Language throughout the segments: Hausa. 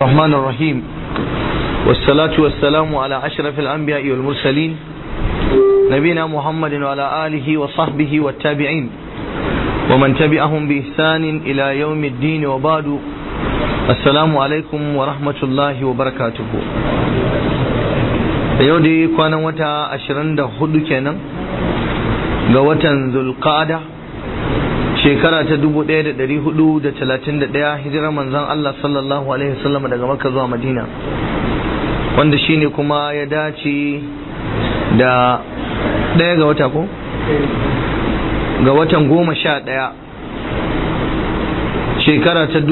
الرحمن الرحيم والصلاة والسلام على أشرف الأنبياء والمرسلين نبينا محمد وعلى آله وصحبه والتابعين ومن تبعهم بإحسان إلى يوم الدين وبعد السلام عليكم ورحمة الله وبركاته يودي كان وتا 24 kenan ga watan Zulqa'ada shekara ta 1431 hijirar manzon Allah sallallahu alaihi wasallam daga Makka zuwa Madina, wanda shine kuma ya dace da ɗaya ga wata ko ga watan 11 shekara ta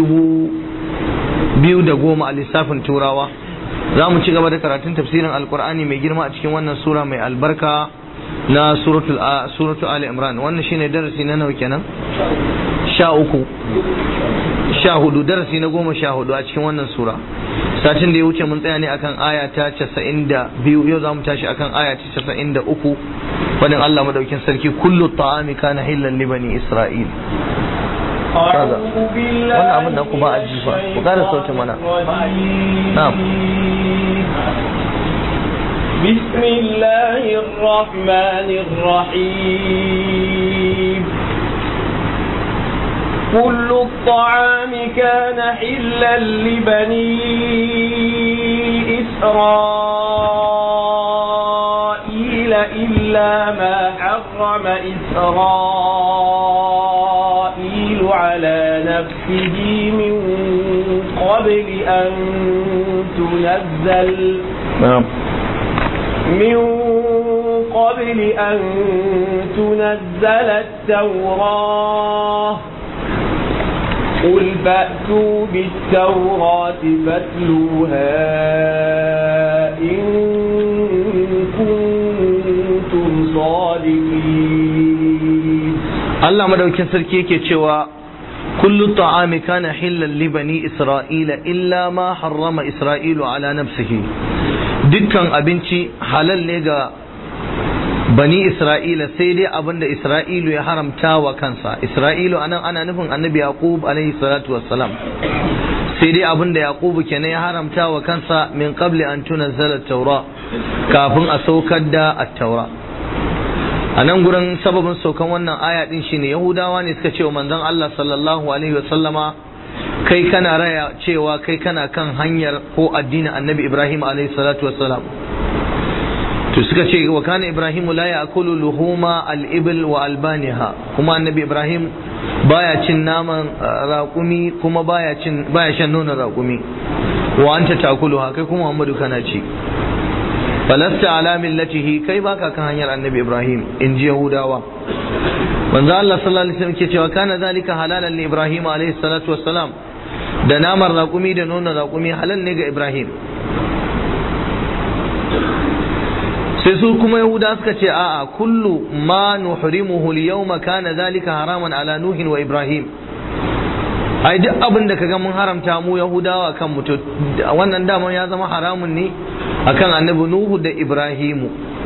2010 a lissafin turawa. Za mu ci gaba da karatun tafsirin alkur'ani mai girma a cikin wannan sura mai albarka na suratu Ali Imran. Wannan shine darasi na nawa kenan? 14 darasi na 14 a cikin wannan sura. Satin da ya wuce mun tsaya ne akan aya ta 92, yau za mu tashi akan aya ta 93 wadin Allah madaukin sarki kullu ta'ami kana hillan li bani Isra'il. kaza wannan abin da ku ba a jifa ku ƙara sautin mana. na'am بسم الله الرحمن الرحيم كل الطعام كان حلا لبني إسرائيل إلا ما حرم إسرائيل على نفسه من قبل أن تنزل التوراة قل فأتوا بالتوراة فاتلوها إن كنتم صادقين. الله مدوكين سركي yake cewa kullu ta'ami kana hillan li bani isra'ila illa ma harrama isra'ilu ala nafsihi. Dukkan abinci halal ne ga bani Isra'ila sai dai abinda Isra'ilu ya haramta wa kansa. Isra'ilu anan ana nufin annabi Yaqub alaihi salatu wassalam. Sai dai abinda Yaqub kenan ya haramta wa kansa min qabli an tunazzala at-taura, kafin a saukar da at-taura. Anan gurin sababin saukan wannan aya din shine Yahudawa ne suka ce wa manzon Allah sallallahu alaihi wasallama, kai kana raya cewa kai kana kan hanyar ko addinin annabi Ibrahim alaihi salatu wassalam. To suka ce wa kana Ibrahim la ya'kulu luhuma al-ibl wa albaniha, kuma annabi Ibrahim baya cin naman raƙumi kuma baya shan nonon raƙumi. Wa anta ta'kuluha, kai kuma Muhammadu kana ci. Falasta ala millatihi, kai baka kan hanyar annabi Ibrahim, in ji Yahudawa. Manzo Allah sallallahu alaihi wasallam ke cewa kana zalika halalan li Ibrahim alaihi salatu wassalam, da naman raƙumi da nonon raƙumi halal ne ga Ibrahim. Sai su kuma Yahuda suka ce a'a kullu ma nuhrimuhu al-yawma kana zalika haraman ala nuhin wa Ibrahim. Ai duk abin da kaga mun haramta mu Yahudawa kan mu, to wannan daman ya zama haramun ne akan annabi Nuhu da Ibrahimu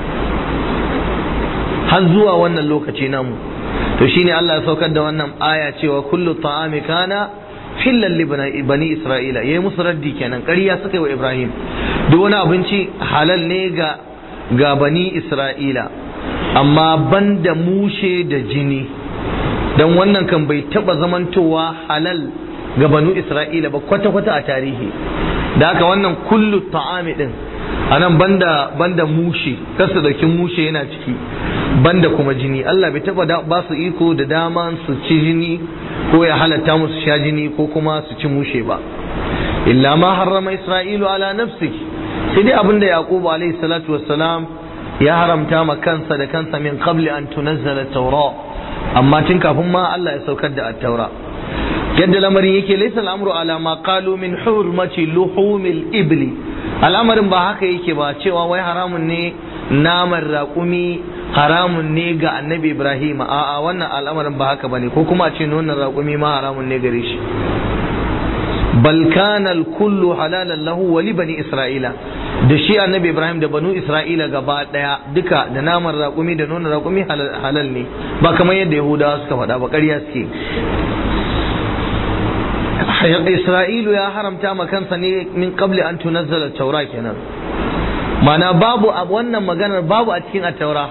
har zuwa wannan lokaci namu. To shine Allah ya saukar da wannan aya cewa kullu ta'ami kana hillan li bani Isra'ila. Yayi musu raddi kenan, ƙarya suka yi wa Ibrahim. Duk wani abinci halal ne ga bani Isra'ila, amma banda mushe da jini, dan wannan kan bai taba zamantowa halal ga banu Isra'ila ba kwata-kwata a tarihi. Da haka wannan kullu ta'ami din anan banda mushe, kasu dauki mushe yana ciki, banda kuma jini. Allah bai taba ba su iko da dama su ci jini ko ya halatta musu sha jini ko kuma su ci mushe ba. Illa ma harrama Isra'ilu ala nafsihi, sai dai abinda Yaqub alaihi salatu wassalam ya haramta ma kansa da kansa min qabli an tunazzala at-taura, amma tun kafin ma Allah ya saukar da at-taura. Yadda lamarin yake laysa al-amru ala ma qalu min hurmati luhumil ibli, al'amarin ba haka yake ba cewa wai haramun ne naman raƙumi, haramun ne ga annabi Ibrahim. A'a, wannan al'amarin ba haka bane, ko kuma a ce nonon raƙumi ma haramun ne gare shi. Bal kana al-kullu halalan lahu wa li bani Isra'ila, da shi annabi Ibrahim da banu Isra'ila gaba daya duka da naman raƙumi da nonon raƙumi halal ne, ba kamar yadda Yahudawa suka faɗa ba, ƙarya suke. Isra'ilu ya haramta ma kansa ne min qabli an tunazzala at-taura kenan, mana babu wannan maganar babu a cikin at-taura.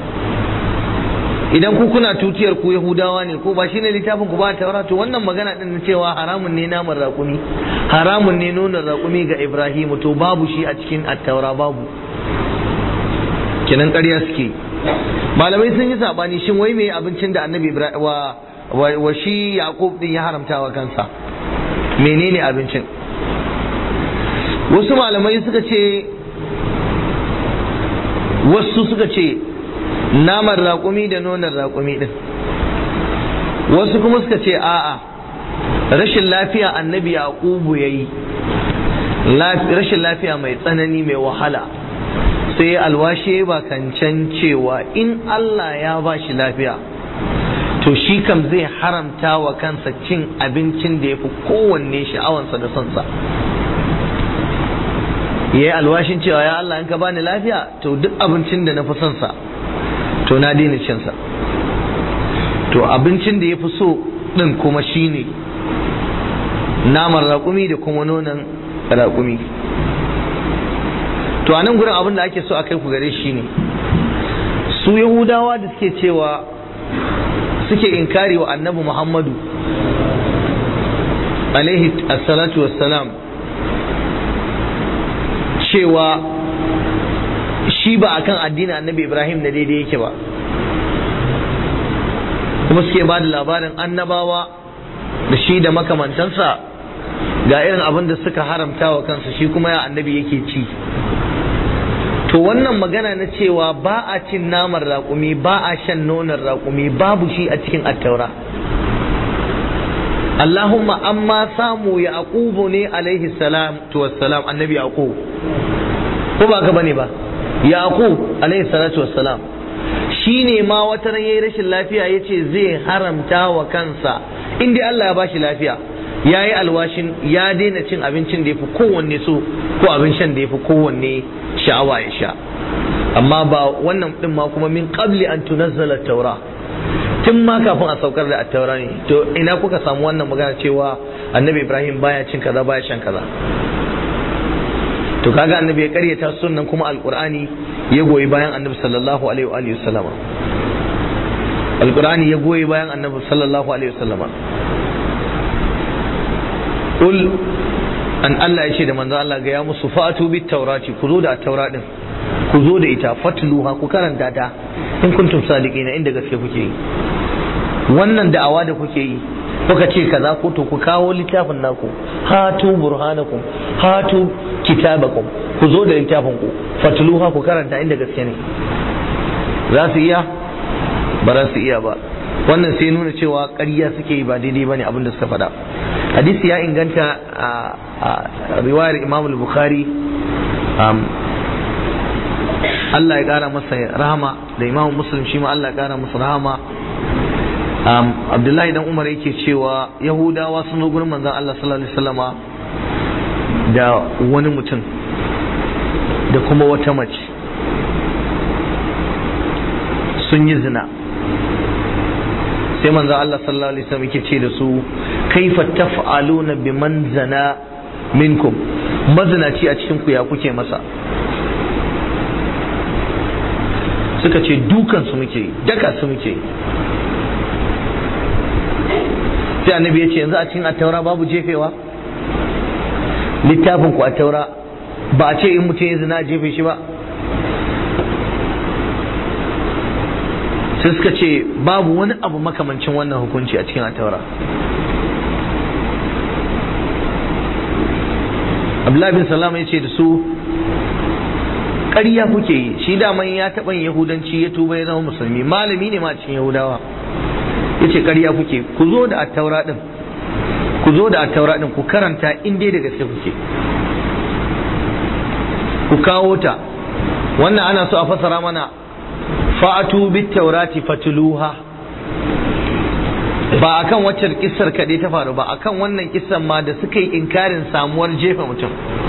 Idan ku kuna tutiyar ku Yahudawa ne ko ba shine littafin ku ba at-taura, to wannan magana din cewa haramun ne naman raƙumi, haramun ne nonon raƙumi ga Ibrahim, to babu shi a cikin at-taura, babu. Kenan ƙarya suke. Malamai sun yi sabani shin wai me abincin da Annabi Ibrahim wa shi Yaqub din ya haramta wa kansa, menene abincin? Wasu malamai suka ce, wasu suka ce naman raƙumi da nonon raƙumi din, wasu kuma suka ce a'a rashin lafiya Annabi Yaqubu yayi, rashin lafiya mai tsanani mai wahala, sai alwashe ba kancan cewa in Allah ya ba shi lafiya to shi kam zai haramta wa kansa cin abincin da ya fi kowanne sha'awansa da sonsa. Ya yi alwashin cewa ya Allah in ka bani lafiya to duk abincin da na fi sonsa to na daina cinsa. To abincin da ya fi so ɗin kuma shi ne naman raƙumi da kuma nonon raƙumi. To a nan gurin abin da ake so a kai ku gare shi ne, su Yahudawa da suke cewa suke inkari wa Annabi Muhammadu alaihi assalatu wassalam cewa shi ba akan addinin Annabi Ibrahim da daidai yake ba, kuma suke ba da labarin annabawa da shi da makamantansa ga irin abin da suka haramta wa kansu, shi kuma ya Annabi yake ci. To wannan magana na cewa ba a cin naman raƙumi, ba a shan nonon raƙumi, babu shi a cikin attaura. Allahumma amma samu Yaqubu ne alaihi salatu wassalam, Annabi Yaqub, ko ba ka bane ba, Yaqub alaihi salatu wassalam shine ma wata ran yayi rashin lafiya yace zai haramta wa kansa in dai Allah ya bashi lafiya, yayi alwashin ya daina cin abincin da yafi kowanne so ko abin shan da yafi kowanne sha'awa ya sha. Amma ba wannan din ma kuma min qabli an tunazzala at-taura, tun ma kafin a saukar da at-taura ne. To ina kuka samu wannan magana cewa Annabi Ibrahim baya cin kaza baya shan kaza? To kaga Annabi ya karyata sunnan, kuma Alqur'ani ya goyi bayan Annabi sallallahu alaihi wa alihi wasallama. Alqur'ani ya goyi bayan Annabi sallallahu alaihi wasallama. Qul an Allah ya ce da manzo Allah ga ya musu fatu bit taurati, ku zo da at-taura din, ku zo da ita, fatluha, ku karanta ta in kuntum sadiqina, inda gaske kuke yi. Wannan da'awa da kuke yi kuka ce kaza ko to ku kawo littafin naku, hatu burhanakum, hatu kitabakum, ku zo da littafin ku, fatluha, ku karanta inda gaske ne. Za su iya? Ba za su iya ba. Wannan sai nuna cewa ƙarya suke yi, ba daidai bane abin da suka faɗa. Hadisi ya inganta a riwayar Imam al-Bukhari, Allah ya kara masa rahama, da Imam Muslim shi ma Allah ya kara masa rahama. Abdullahi dan Umar yake cewa Yahudawa sun zo gurin manzon Allah sallallahu alaihi wasallama da wani mutum da kuma wata mace sun yi zina. Sai manzo Allah sallallahu alaihi wasallam yake ce da su kaifa taf'aluna biman zana minkum, mazinaci a cikin ku ya kuke masa? Suka ce dukan su muke, daka su muke. Sai annabi ya ce yanzu a cikin at-taura babu jefewa? Littafin ku at-taura ba a ce in mutum ya zina jefe shi ba? Sai suka ce babu wani abu makamancin wannan hukunci a cikin at-taura. Abdullahi bin Salam ya ce da su ƙarya kuke yi, shi daman ya taɓa Yahudanci ya tuba ya zama musulmi, malami ne ma cikin Yahudawa. Ya ce ƙarya kuke, ku zo da at-taura ɗin, ku zo da at-taura ɗin, ku karanta in dai da gaske kuke, ku kawo ta. Wannan ana so a fasara mana fa'atu bit taurati fatluha, ba akan wacce kissar kaɗai ta faru ba, akan wannan kissan ma da suka yi inkarin samuwar jefa mutum.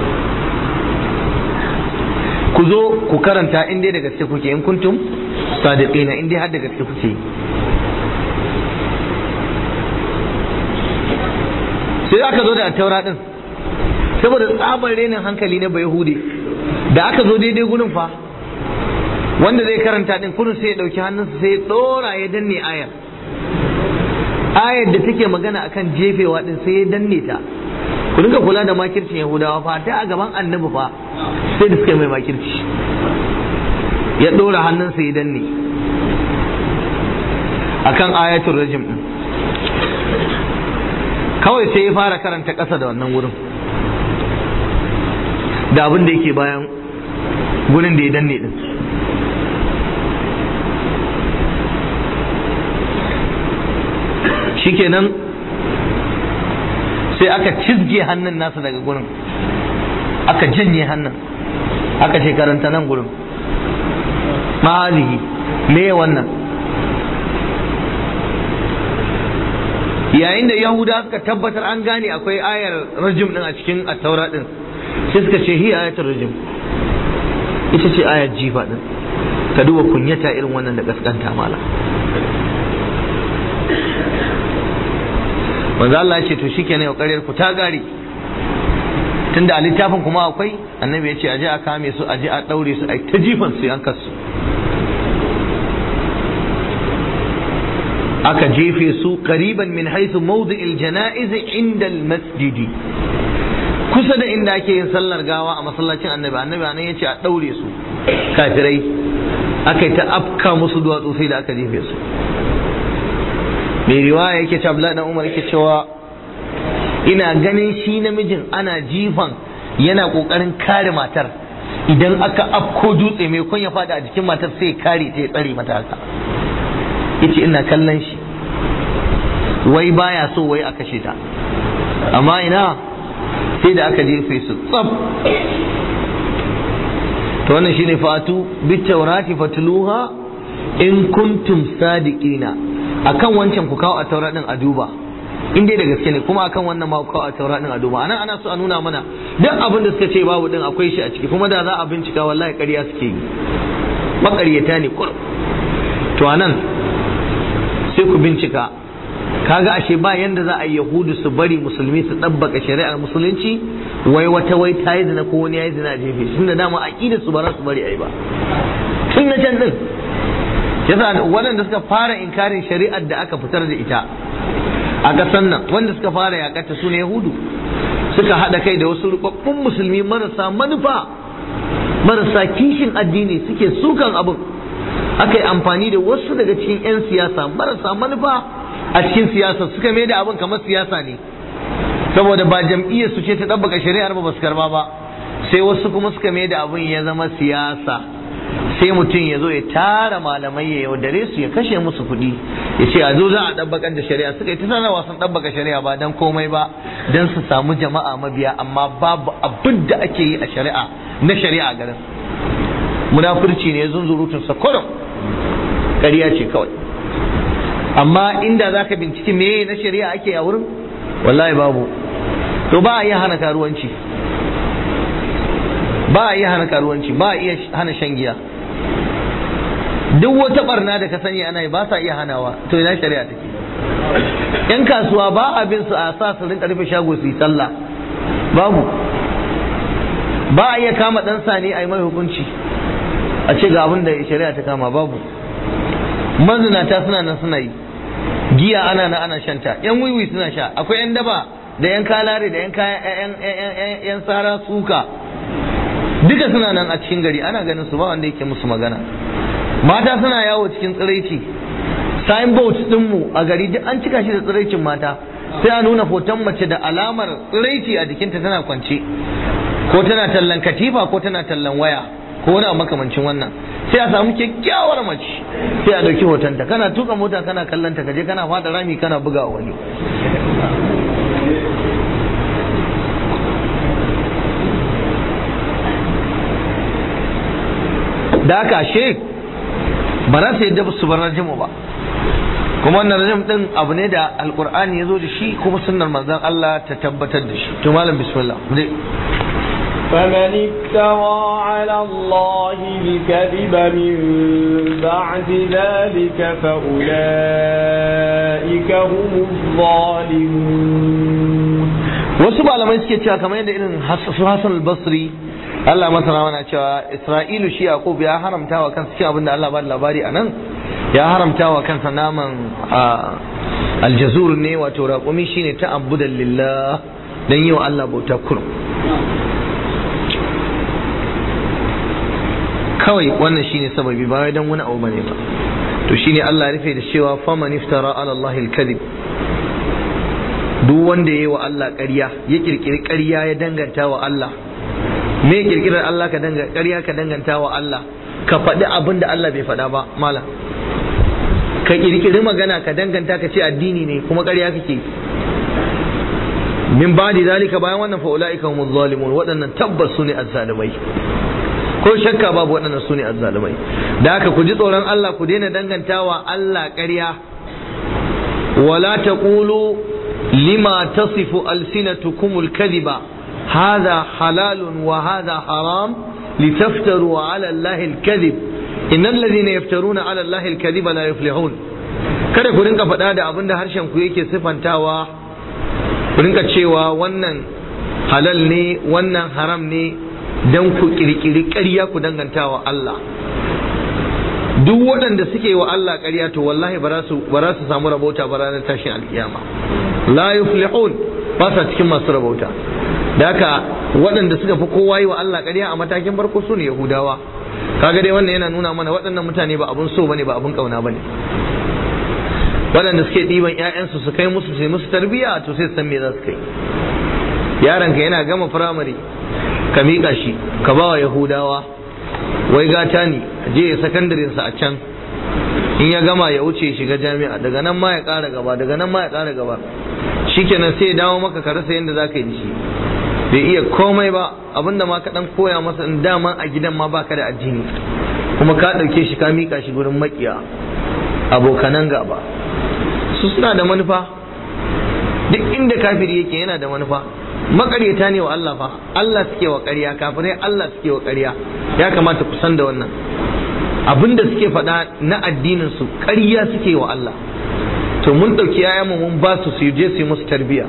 Ku zo ku karanta in dai da gaske kuke, in kuntum sadiqina, in dai har da gaske kuke. sai aka zo da taura din saboda tsabar renin hankali na Bayahudi da aka zo daidai gurin fa wanda zai karanta din kullum sai ya dauki hannunsa sai ya dora ya danne ayar da take magana akan jefewa din sai ya danne ta. Ku dinga kula da makircin Yahudawa fa ta a gaban annabi fa sai da suka mai makirci ya dora hannunsa ya danne akan ayatul rajim din kawai sai ya fara karanta ƙasa da wannan wurin da abin da yake bayan gurin da ya danne din. Shikenan sai aka cizge hannun nasa daga gurin aka janye hannun aka ce karanta nan gurin ma'alihi me wannan. Yayin da Yahuda suka tabbatar an gane akwai ayar rajim din a cikin at-taura din sai suka ce hi ayatul rajim ita ce ayar jifa din. Ka duba kunyata irin wannan da kaskanta mala. Manzo Allah ya ce to shikenan ƙaryar ku ta gare tunda a littafin kuma akwai annabi ya ce aje a kame su aje a daure su ai ta jifan su yanka su. Aka jefe su qariban min haythu mawdi'il janaiz inda al-masjidi kusa da inda ake yin sallar gawa a masallacin annabi anan yace a daure su kafirai aka ta afka musu duwatsu sai da aka jefe su. Mai riwaya yake cewa Abdullahi dan Umar yake cewa ina ganin shi namijin ana jifan yana kokarin kare matar idan aka afko dutse mai kun ya fada a jikin matar sai kare ta ya tsare mata haka. Yace ina kallon shi wai baya so wai a kashe ta amma ina sai da aka jefe su tsab. To wannan shine fatu bit tawrati fatluha in kuntum sadiqina. Akan wancan ku kawo a taura din a duba in dai da gaske ne, kuma akan wannan ma ku kawo a taura din a duba. Anan ana so a nuna mana duk abin da suka ce babu din akwai shi a ciki, kuma da za a bincika wallahi ƙarya suke yi, maƙaryata ne kur. To anan sai ku bincika kaga ashe ba yanda za a yi Yahudu su bari musulmi su dabbaka shari'ar musulunci wai wata wai ta yi zina ko wani ya yi zina a jefe shi, tunda dama aqidar su ba za su bari a yi ba tun na can din. Yasa waɗanda suka fara inkarin shari'ar da aka fitar da ita a ƙasar nan, wanda suka fara yaƙarta su ne Yahudu, suka haɗa kai da wasu rubabbun musulmi marasa manufa, marasa kishin addini suke sukan abin. Aka yi amfani da wasu daga cikin 'yan siyasa marasa manufa a cikin siyasa suka mai da abin kamar siyasa ne, saboda ba jam'iyyar su ce ta ɗabbaka shari'ar ba su karba ba, sai wasu kuma suka mai da abin ya zama siyasa. Sai mutum ya zo ya tara malamai ya yaudare su ya kashe musu kuɗi ya ce a zo za a ɗabbakan da shari'a. Suka yi ta sanarwa sun ɗabbaka shari'a ba don komai ba, don su samu jama'a mabiya, amma babu abin da ake yi a shari'a na shari'a garin. Munafurci ne zunzurutun sa kurum, ƙarya ce kawai. Amma inda za ka binciki me na shari'a ake a wurin, wallahi babu. To ba a iya hana karuwanci, ba a iya hana karuwanci, ba a iya hana shan giya. Duk wata barna da ka sani ana yi ba sa iya hanawa. To ina shari'a take? Yan kasuwa ba abin su a sa su rinka rufe shago su yi sallah, babu. Ba a iya kama dan sani a yi mai hukunci a ce ga abin da shari'a ta kama, babu. Mazinata suna nan suna yi, giya ana shanta, yan wiwi suna sha, akwai yan daba da yan kalare da yan sara suka, duka suna nan a cikin gari ana ganin su, ba wanda yake musu magana. Mata suna yawo cikin tsiraici, signboard dinmu a gari duk an cika shi da tsiraicin mata, sai a nuna hoton mace da alamar tsiraici a jikinta tana kwance, ko tana tallan katifa ko tana tallan waya ko wani makamancin wannan. Sai a samu kyakkyawar mace sai a dauki hotonta, kana tuka mota kana kallanta, kaje kana fada rami kana bugawa wani. Da haka she ba za su yadda su bar rajimu ba, kuma wannan rajim din abu ne da alkur'ani ya zo da shi, kuma sunnar manzon Allah ta tabbatar da shi. To malam bismillah. فمن افترى على الله الكذب من بعد ذلك فأولئك هم الظالمون. wasu malamai suke cewa kamar yadda irin Hassan al-Basri Allah masa na cewa Isra'ilu shi Yaqub ya haramta wa kansa cikin abinda Allah ba da labari anan ya haramta wa kansa naman aljazur ne wato raƙumi shine ta'abbudan lillah dan yi wa Allah bauta kurum kawai wannan shine sababi ba wai dan wani abu bane ba to shine Allah ya rufe da cewa faman iftara ala Allah al-kadhib duk wanda yayi wa Allah ƙarya ya kirkiri ƙarya ya danganta wa Allah me kirkirar Allah ka danganta ƙarya ka danganta wa Allah ka faɗi abin da Allah bai faɗa ba mala ka kirkiri magana ka danganta ka ce addini ne kuma ƙarya kake min ba'di zalika bayan wannan fa ulaika humuz zalimun waɗannan tabbas su ne azzalimai ko shakka babu waɗannan su ne azzalumai da haka ku ji tsoron Allah ku daina dangantawa Allah ƙarya wala taqulu lima tasifu alsinatukumul kadhiba hadha halalun wa hadha haram litaftaru ala Allah alkadhib innal ladhina yaftaruna ala Allah alkadhiba la yuflihun kada ku rinka faɗa da abinda harshen ku yake sifantawa ku rinka cewa wannan halal ne wannan haram ne don ku kirkiri ƙarya ku danganta wa Allah duk waɗanda suke wa Allah ƙarya to wallahi ba za su samu rabauta ba ranar tashin alkiyama la yuflihun ba sa cikin masu rabauta da haka waɗanda suka fi kowa yi wa Allah ƙarya a matakin farko su ne Yahudawa kaga dai wannan yana nuna mana waɗannan mutane ba abun so bane ba abun ƙauna bane waɗanda suke ɗiban ƴaƴansu su kai musu sai musu tarbiyya to sai san me za su kai yaronka yana gama firamare ka miƙa shi ka ba wa Yahudawa wai gata ne je ya sakandarinsa a can in ya gama ya wuce shiga jami'a daga nan ma ya ƙara gaba daga nan ma ya ƙara gaba shikenan sai ya dawo maka ka rasa yadda za ka yi shi bai iya komai ba abinda ma ka ɗan koya masa in dama a gidan ma baka da addini kuma ka ɗauke shi ka miƙa shi gurin maƙiya abokanan gaba su suna da manufa duk inda kafiri yake yana da manufa makaryata ne wa Allah fa Allah suke wa ƙarya kafirai Allah suke wa ƙarya ya kamata ku san da wannan abinda suke faɗa na addinin su ƙarya suke wa Allah to mun ɗauki yayanmu mun ba su je su yi musu tarbiyya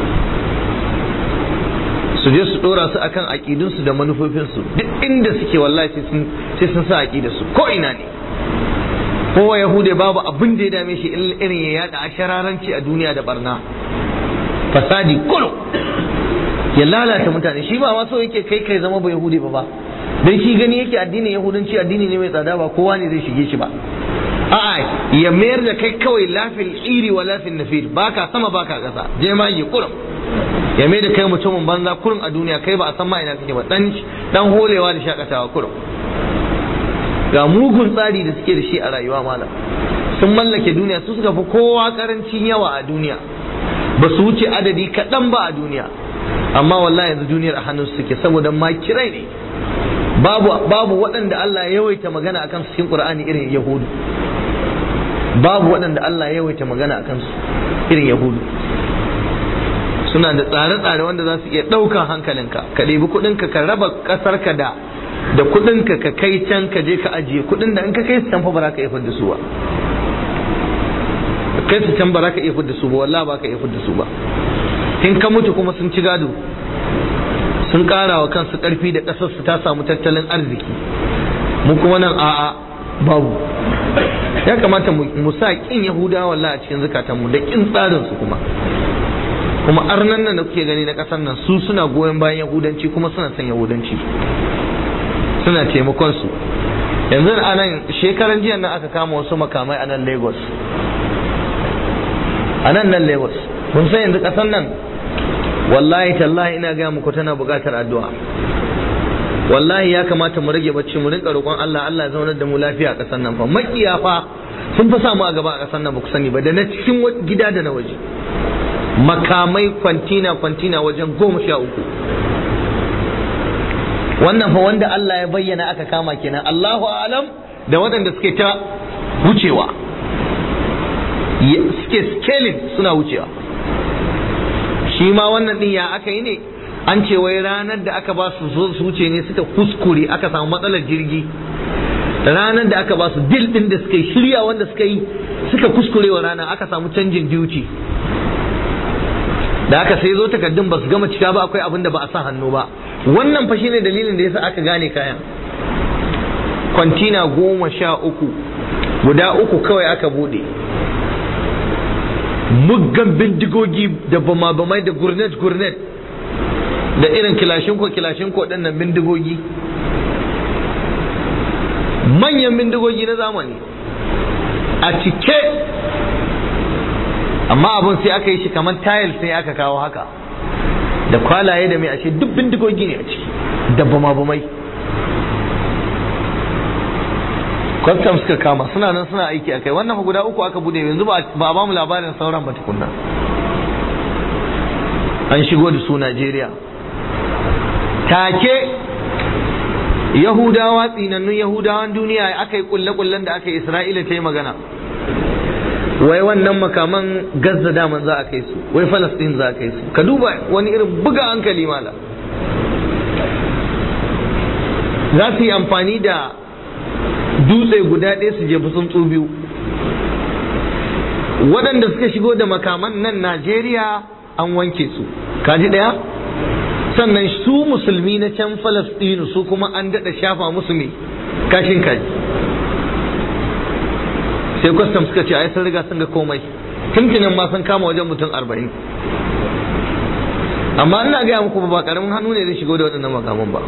su je su ɗora su akan aƙidun su da manufofin su duk inda suke wallahi sai sun sa aƙidar su ko ina ne kowa yahude babu abin da ya dame shi irin ya yada ashararanci a duniya da barna fasadi kullu ya lalata mutane shi ba ma so yake kai zama ba yahudi ba dan shi gani yake addinin yahudanci addini ne mai tsada ba kowa ne zai shige shi ba a'a ya mayar da kai kawai lafil iri wa lafil nafir baka sama baka kasa je ma yi kurum ya mayar da kai mutumin banza kurum a duniya kai ba a san ma ina kake ba dan holewa da shakatawa kurum ga mugun tsari da suke da shi a rayuwa malam sun mallake duniya su suka fi kowa karancin yawa a duniya ba su wuce adadi kaɗan ba a duniya amma wallahi yanzu duniyar a hannun suke saboda makirai ne babu waɗanda Allah ya yawaita magana akan su cikin Qur'ani irin Yahudu babu waɗanda Allah ya yawaita magana akan su irin Yahudu suna da tsare-tsare wanda za su iya ɗaukan hankalinka ka ɗebi kuɗinka ka raba ƙasarka da kuɗinka ka kai can ka je ka ajiye kuɗin da in ka kai su can fa ba za ka iya fidda su ba kai su can ba za ka iya fidda su ba wallahi ba ka iya fidda su ba in ka mutu kuma sun ci gado sun ƙara wa kansu ƙarfi da ƙasar su ta samu tattalin arziki mu kuma nan a'a babu ya kamata mu sa kin Yahudawa wallahi a cikin zukatanmu da kin tsarin su kuma arnan nan da kuke gani na ƙasar nan su suna goyon bayan Yahudanci kuma suna son Yahudanci suna taimakon su yanzu a nan shekaran jiya nan aka kama wasu makamai a nan Lagos kun san yanzu ƙasar nan wallahi tallahi ina ga muku tana buƙatar addu'a wallahi ya kamata mu rage bacci mu rinka roƙon Allah ya zaunar da mu lafiya a ƙasar nan fa makiya fa sun fa samu a gaba a ƙasar nan ba ku sani ba da na cikin gida da na waje makamai kwantina wajen 13 wannan fa wanda Allah ya bayyana aka kama kenan Allahu a'lam da waɗanda suke ta wucewa suke scaling suna wucewa shi ma wannan din ya aka yi ne an ce wai ranar da aka ba su zo su wuce ne suka kuskure aka samu matsalar jirgi ranar da aka ba su dil din da suka yi shirya wanda suka yi suka kuskure wa rana aka samu canjin duty da haka sai zo takardun ba su gama cika ba, akwai abin da ba a sa hannu ba. Wannan fa shine dalilin da yasa aka gane kayan. Kwantina 13 guda 3 kawai aka bude, muggan bindigogi da bama-bamai da gurnet da irin kilashinko ɗannan bindigogi, manyan bindigogi na zamani a cike, amma abun sai aka yi shi kamar tayil sai aka kawo haka da kwalaye da mai ashe duk bindigogi ne a ciki da bama-bamai. Kwastam suka kama, suna nan suna aiki a kai. Wannan guda 3 aka bude, yanzu ba ba mu labarin sauran ba tukunna. An shigo da su Najeriya take. Yahudawa, tsinannun Yahudawan duniya, aka yi kulle-kullen da aka yi, Isra'ila ta yi magana, wai wannan makaman Gaza daman za a kai su, wai Falastin za a kai su. Ka duba wani irin buga hankali mala. Za su yi amfani da dutse guda ɗaya su jefi tsuntsu biyu. Waɗanda suka shigo da makaman nan Najeriya an wanke su, kaji ɗaya. Sannan su musulmi na can Falastinu su kuma an daɗa shafa musu mai kashin kaji. Sai kwastam suka ce ai sun riga sun ga komai, tuntunan ma sun kama wajen mutum 40. Amma ina gaya muku ba ƙaramin hannu ne zai shigo da waɗannan makaman ba.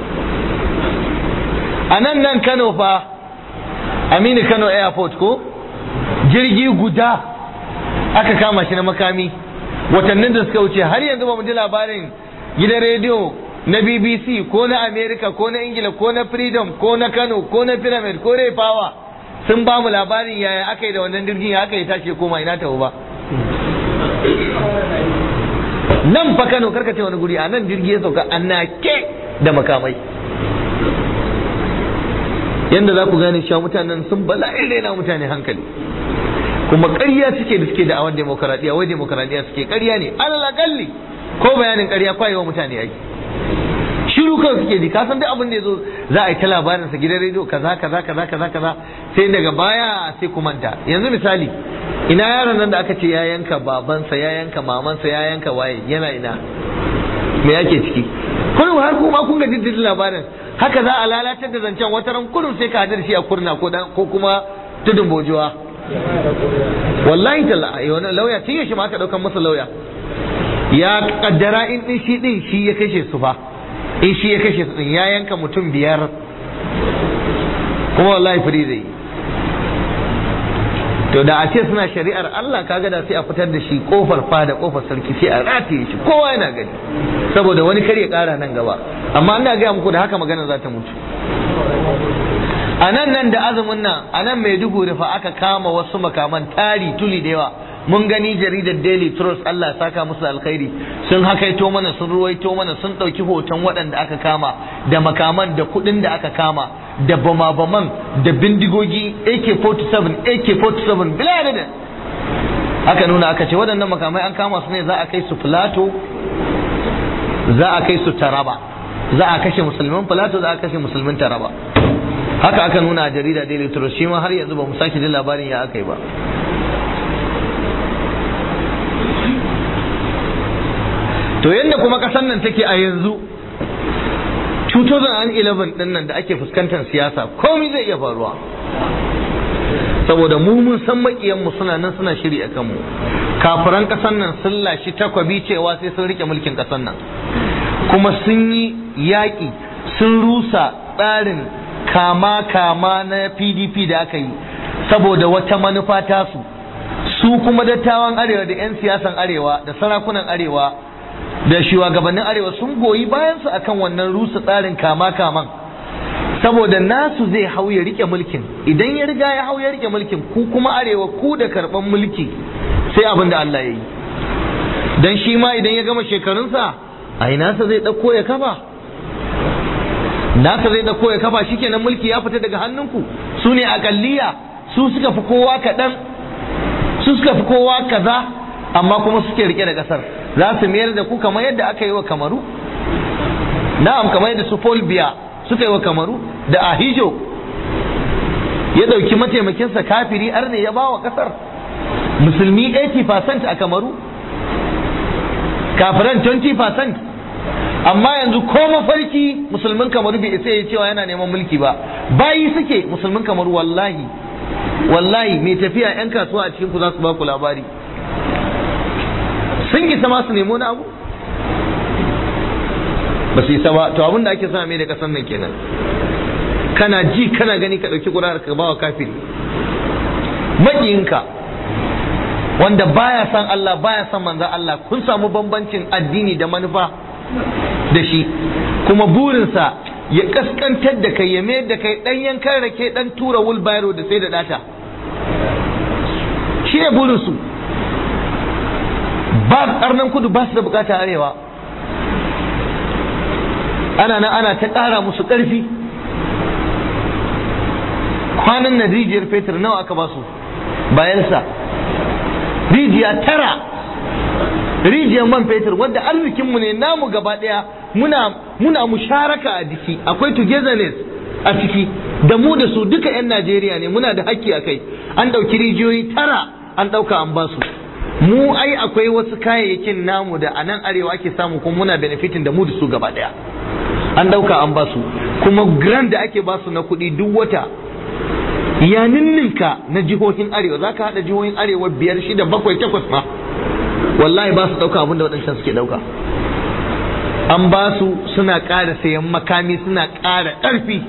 A nan Kano fa, Aminu Kano Airport ko, jirgi guda aka kama shi na makami watannin da suka wuce. Har yanzu ba mu ji labarin gidan rediyo na BBC ko na America ko na Ingila ko na Freedom ko na Kano ko na Pyramid ko Ray Power sun ba mu labarin yaya aka yi da wannan jirgin, ya aka yi tashi koma ina tawo ba. Nan fa Kano, karkace wani guri, a nan jirgi ya sauka annake da makamai. Yanda za ku gane cewa mutanen sun bala'in raina mutane hankali, kuma ƙarya suke da suke da'awar demokaradiyya, wai demokaradiyya suke, ƙarya ne alal akalli, ko bayanin ƙarya kwayewa mutane ai shiru kan suke ji. Ka san duk abin da yazo za a yi ta labarin sa gidan rediyo kaza sai daga baya sai ku manta. Yanzu misali, ina yaron nan da aka ce ya yanka babansa, ya yanka mamansa, ya yanka waye, yana ina, me yake ciki? Kullum har kuma kun ga diddin labarin haka za a lalatar da zancen, wata ran kullum sai ka hadar shi a kurna ko kuma tudun bojuwa. Wallahi talla wani lauya tun yaushe ma aka daukan masa lauya, ya kaddara in din shi ya kashe su fa, in shi ya kashe su din ya yanka mutum 5 kuma wallahi firi zai. To da a ce suna shari'ar Allah, kaga da sai a fitar da shi kofar fada, kofar sarki, sai a rataye shi kowa yana gani, saboda wani kar ya kara nan gaba. Amma ina ga muku da haka magana za ta mutu. A nan da azumin nan, a nan Maiduguri fa aka kama wasu makaman tari tuli da yawa. Mun gani jaridar Daily Trust, Allah saka musu alkhairi, sun hakaito mana, sun ruwaito mana, sun ɗauki hoton waɗanda aka kama da makaman da kuɗin da aka kama da bama-baman da bindigogi AK-47 bila adadin. Aka nuna, aka ce waɗannan makamai an kama su ne za a kai su Filato, za a kai su Taraba, za a kashe musulmin Filato, za a kashe musulmin Taraba. Haka aka nuna a jarida Daily Trust. Shi ma har yanzu ba mu sake jin labarin ya aka yi ba. To yadda kuma kasar nan take a yanzu 2011 din nan da ake fuskantar siyasa, komai zai iya faruwa, saboda mun san makiyan mu suna nan suna shiri akan mu. Kafiran kasar nan sun lashi takwabi cewa sai sun rike mulkin kasar nan, kuma sun yi yaƙi, sun rusa tsarin kama na PDP da aka yi saboda wata manufa tasu. Su kuma dattawan arewa da 'yan siyasan arewa da sarakunan arewa da shugabannin arewa sun goyi bayansu akan wannan rusa tsarin kama-kaman, saboda nasu zai hau ya rike mulkin. Idan ya riga ya hau ya rike mulkin, ku kuma arewa ku da karban mulki sai abin da Allah ya yi. Dan shi ma idan ya gama shekarunsa, ai nasa zai dauko ya kafa, nasa zai dauko ya kafa, shikenan mulki ya fita daga hannunku. Su ne akalliya, su suka fi kowa kaɗan, su suka fi kowa kaza, amma kuma suke rike da kasar. Za su mayar da ku kamar yadda aka yi wa Kamaru, na'am, kamar yadda su Paul Biya suka yi wa Kamaru, da Ahijo ya dauki mataimakinsa kafiri arne ya bawa kasar, musulmi 80% a Kamaru. kafiran 20%. Amma yanzu ko mafarki musulmin Kamaru bai isa ya cewa yana neman mulki ba, bayi suke musulmin Kamaru. Wallahi mai tafiya 'yan kasuwa a cikin ku za su ba ku labari, sun isa ma su nemo na abu ba su isa ba. To abin da ake sa mai da kasan nan kenan, kana ji kana gani ka ɗauki ƙuri'ar ka bawa kafiri maƙiyinka wanda baya san Allah baya san manzon Allah. Kun samu bambancin addini da manufa da shi, kuma burinsa ya kaskantar da kai, ya mayar da kai dan yankan rake, dan tura wulbayaro da sai da data. Shi ne burinsu. Ba karnan kudu ba su da bukata arewa, ana ta ƙara musu ƙarfi. Kwanan na rijiyar fetur nawa aka ba su bayansa? Rijiya 9, rijiyar man fetur wanda arzikinmu ne namu gaba daya, muna musharaka a jiki, akwai togetherness a ciki da mu da su duka 'yan Najeriya ne, muna da haƙƙi a kai. An ɗauki rijiyoyi 9 an ɗauka an basu. Mu ai akwai wasu kayayyakin namu da a nan arewa ake samu kuma muna benefitin da mu da su gaba daya, an ɗauka an basu. Kuma grant da ake basu na kuɗi duk wata ya ninninka na jihohin arewa. Za ka haɗa jihohin arewa 5, 6, 7, 8 ma, wallahi ba su ɗauka abinda waɗancan suke ɗauka. An ba su, suna ƙara sayan makami, suna ƙara ƙarfi,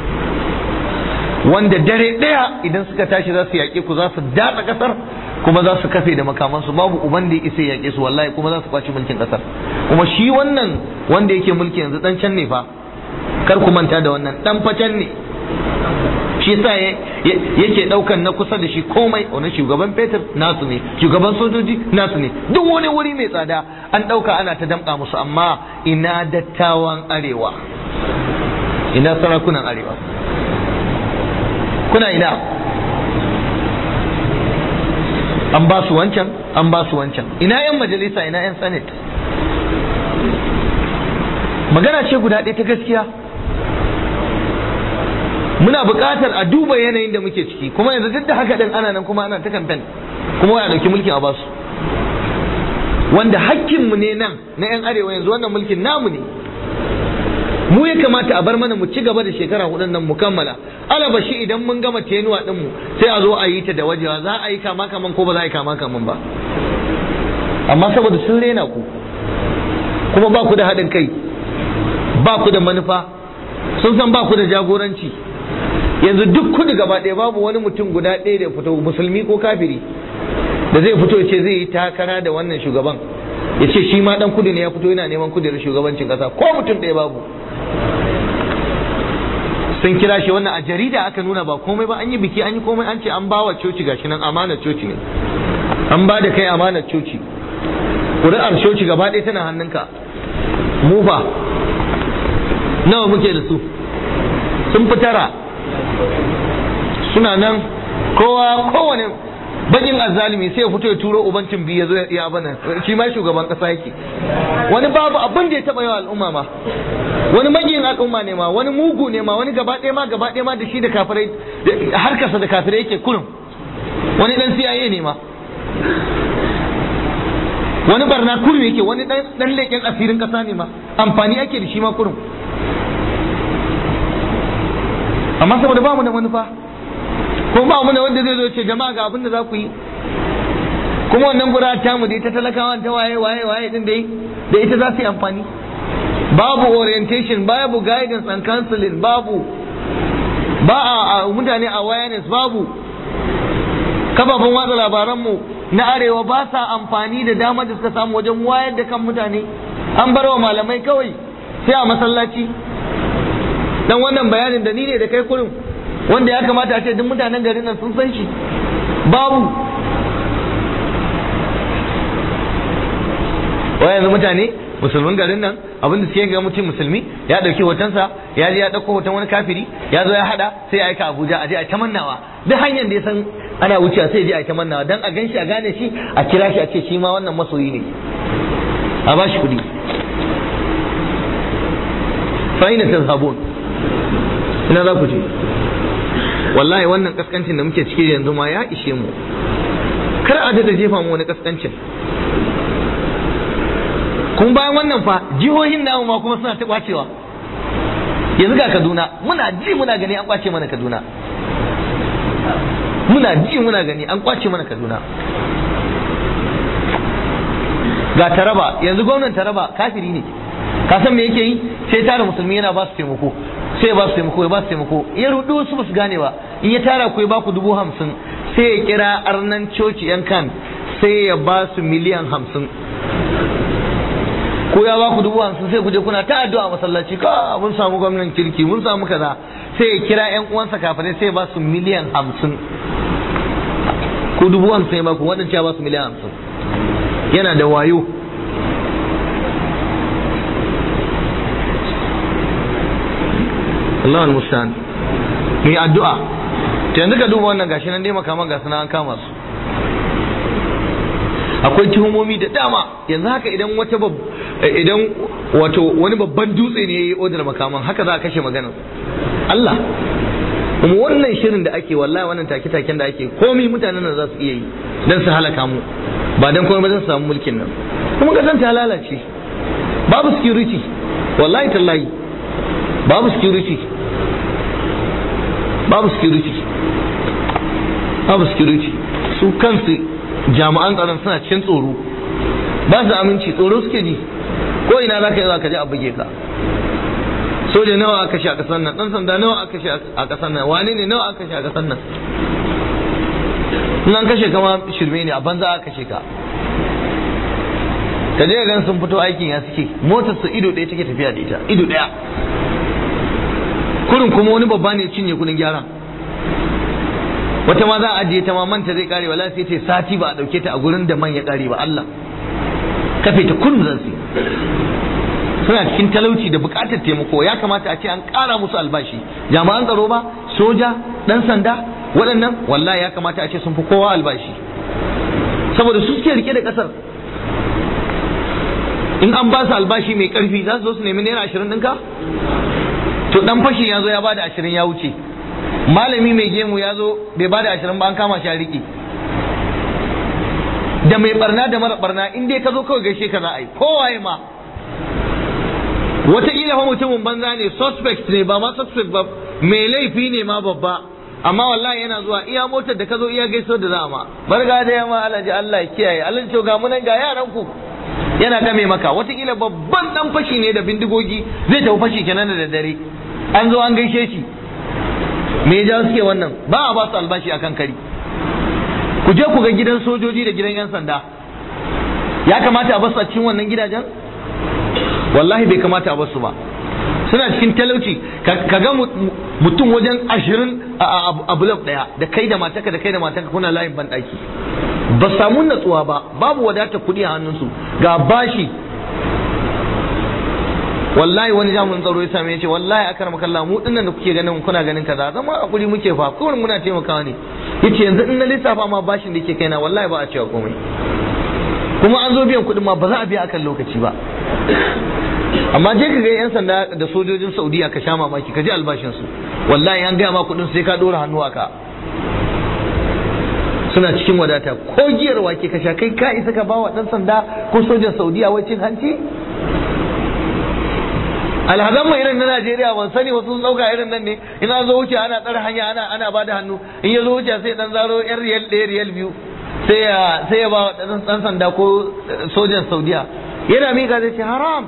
wanda dare ɗaya idan suka tashi za su yaƙe ku, za su datsa ƙasar, kuma za su kafe da makamansu. Babu uban da ya isa yaƙe su wallahi, kuma za su kwaci mulkin ƙasar. Kuma shi wannan wanda yake mulki yanzu ɗan can ne fa, kar ku manta da wannan, ɗan facen ne. Shi yasa yake daukan na kusa da shi komai. Wani shugaban fetur nasu ne, shugaban sojoji nasu ne, duk wani wuri mai tsada an dauka ana ta damka musu. Amma ina dattawan arewa, ina sarakunan arewa, kuna ina? An ba su wancan, an ba su wancan. Ina yan majalisa, ina yan senate? Magana ce guda ɗaya ta gaskiya. Muna buƙatar a duba yanayin da muke ciki, kuma yanzu duk da haka din ana nan kuma ana ta kamfen, kuma wai a ɗauki mulkin a basu, wanda hakkinmu ne nan na 'yan arewa. Yanzu wannan mulkin namu ne, mu ya kamata a bar mana mu ci gaba da shekara 4 nan mu kammala. Alabashi idan mun gama tenuwa ɗinmu sai a zo a yi ta da wajewa, za a yi kama kaman ko ba za a yi kama kaman ba. Amma saboda sun rena ku, kuma ba ku da haɗin kai, ba ku da manufa, sun san ba ku da jagoranci. Yanzu duk kudu gaba ɗaya babu wani mutum guda ɗaya da fito, musulmi ko kafiri, da zai fito ya ce zai yi takara da wannan shugaban, ya ce shi ma dan kudu ne ya fito yana neman kujerar shugabancin ƙasa, ko mutum ɗaya babu. Sun kira shi wannan a jarida aka nuna, ba komai ba, an yi biki an yi komai, an ce an ba wa coci, gashi nan amanar coci ne, an ba da kai amanar coci, ƙuri'ar coci gaba ɗaya tana hannunka. Mu fa nawa muke da su? Sun fi 9. Suna nan kowane bakin azzalimi sai ya fito ya turo ubancin biyu ya zo ya bana, shi ma shugaban kasa yake. Wani babu abin da ya taba yawa al'umma ma, wani magiyin al'umma ne ma, wani mugu ne ma, wani gaba ɗaya ma da shi da kafirai, harkarsa da kafirai yake kurum. Wani dan CIA ne ma, wani barna kurum yake, wani dan leƙen asirin kasa ne ma, amfani ake da shi ma kurum. Amma saboda ba mu da manufa, ko ba mu da wanda zai zo ce jama'a ga abin da za ku yi, kuma wannan gura ta mu da ita talakawa ta waye din dai da ita za su yi amfani. Babu orientation, babu guidance and counseling, ba a mutane awareness, babu. Kafafen watsa labaran mu na arewa ba sa amfani da damar da suka samu wajen wayar da kan mutane. An bar wa malamai kawai sai a masallaci. Dan wannan bayanin da ni ne da kai kurum, wanda ya kamata a ce duk mutanen garin nan sun san shi, babu. Yanzu mutane musulmin garin nan abin da suke ga mutum musulmi ya dauki hotonsa, ya je ya dauko hoton wani kafiri, ya zo ya hada sai ya aika Abuja a je a tamannawa. Duk hanyar da ya san ana wucewa sai ya je a tamannawa dan a ganshi a gane shi, a kira shi a ce shi ma wannan masoyi ne, a ba shi kuɗi. Fa ina tazhabun, ina za ku je? Wallahi wannan kaskancin da muke ciki yanzu ma ya ishe mu, kar a da jefa mu wani kaskancin. kuma bayan wannan fa jihohin namu ma kuma suna ta kwacewa. Yanzu ga Kaduna muna ji muna gani an kwace mana Kaduna, muna ji muna gani an kwace mana Kaduna. Ga Taraba yanzu gwamnan Taraba kafiri ne, ka san me yake yi? Sai tara musulmi yana ba su taimako, sai ba su taimako ya ba su taimako, ya rudu su ba su gane ba. In ya tara ku ya ba ku 50,000 sai ya kira arnan coci yan kan sai ya ba su miliyan 50. Ko ya ba ku 50,000 sai ku je kuna ta addu'a masallaci, ka mun samu gwamnan kirki mun samu kaza, sai ya kira yan uwansa kafirai sai ya ba su miliyan 50. Ku 50,000 ya ba ku, wadancan ya ba su miliyan 50. Yana da wayo. Allahul musta'an. Mai addu'a. To yanzu ka duba wannan gashi nan dai makaman gasu nan an kama su. Akwai tuhumomi da dama. Yanzu haka idan wani babban dutse ne yayi odar makaman, haka za a kashe maganar. Allah. Kuma wannan shirin da ake, wallahi wannan take-taken da ake, komai mutanen nan za su iya yi dan su halaka mu. Ba dan komai ba zan samu mulkin nan. Kuma kasan ta lalace. Babu security. Wallahi tallahi. Babu security. Babu security. Su kansu jami'an tsaron suna cikin tsoro, ba su aminci, tsoro suke ji. Ko ina za ka yi za ka ji a buge ka. Soja nawa aka shi a kasar nan, ɗan sanda nawa aka shi a kasar nan, wane ne nawa aka shi a kasar nan. Nan kashe kama shirme ne, a banza aka kashe ka. Ka je gan sun fito aikin ya suke, motar su ido ɗaya take tafiya da ita, ido ɗaya. Kurin kuma wani babba ne cinye kudin gyara. Wata ma za a ajiye ta ma manta zai kare, wala sai ce sati ba a dauke ta a gurin da man ya kare ba. Allah kafe ta kun zan su suna cikin talauci da bukatar taimako. Ya kamata a ce an kara musu albashi. Jami'an tsaro ba, soja, dan sanda, waɗannan wallahi ya kamata a ce sun fi kowa albashi, saboda su suke rike da kasar. In an ba su albashi mai karfi za su zo su nemi naira 20 ɗinka. To dan fashi ya zo ya bada 20 ya wuce, malami mai gemu ya zo bai bada 20 ba an kama shi a riƙe. Da mai barna da mara barna in dai ka zo kawai gaishe ka za a yi, kowaye ma. Wataƙila fa mutumin banza ne, suspect ne, ba ma suspect ba, mai laifi ne ma babba, amma wallahi yana zuwa iya motar da ka zo iya gaiso da za a ma. Barga da yamma Alhaji, Allah ya kiyaye, Allah ce ga munan ga yaran ku. Yana game maka, wataƙila babban dan fashi ne da bindigogi zai tafi fashi kenan da daddare. An zo an gaishe shi. Me ya suke wannan? Ba a ba su albashi akan kari. Ku je ku ga gidan sojoji da gidan yan sanda. Ya kamata a basu a cikin wannan gidajen? Wallahi bai kamata a basu ba. Suna cikin talauci. Ka ga mutum wajen 20 a bulok daya, da kai da mataka kuna layin banɗaki. Ba samu natsuwa ba, babu wadatar kuɗi a hannunsu, ga bashi. Wallahi wani jami'in tsaro ya same ya ce wallahi akar makalla mu dinnan da kuke ganin kuna ganin kaza zama a kuri muke fa kawai muna taimakawa ne. Yace yanzu in na lissafa ma bashin da yake kaina wallahi ba a cewa komai, kuma an zo biyan kuɗin ma ba za a biya akan lokaci ba. Amma je ka ga yan sanda da sojojin Saudiya ka sha mamaki, ka ji albashin su, wallahi an gaya ma kuɗin sai ka dora hannu aka. Suna cikin wadata, ko giyar wake ka sha kai ka isa ka bawa dan sanda ko sojan Saudiya wai cin hanci? Alhazan mai irin na Najeriya ban sani wasu sun dauka irin nan ne, in an zo wuce ana tsare hanya ana bada hannu, in ya zo wuce sai dan zaro yan riyal 1 riyal 2 sai ya ba dan sanda ko sojan Saudiya, yana mika zai ce haram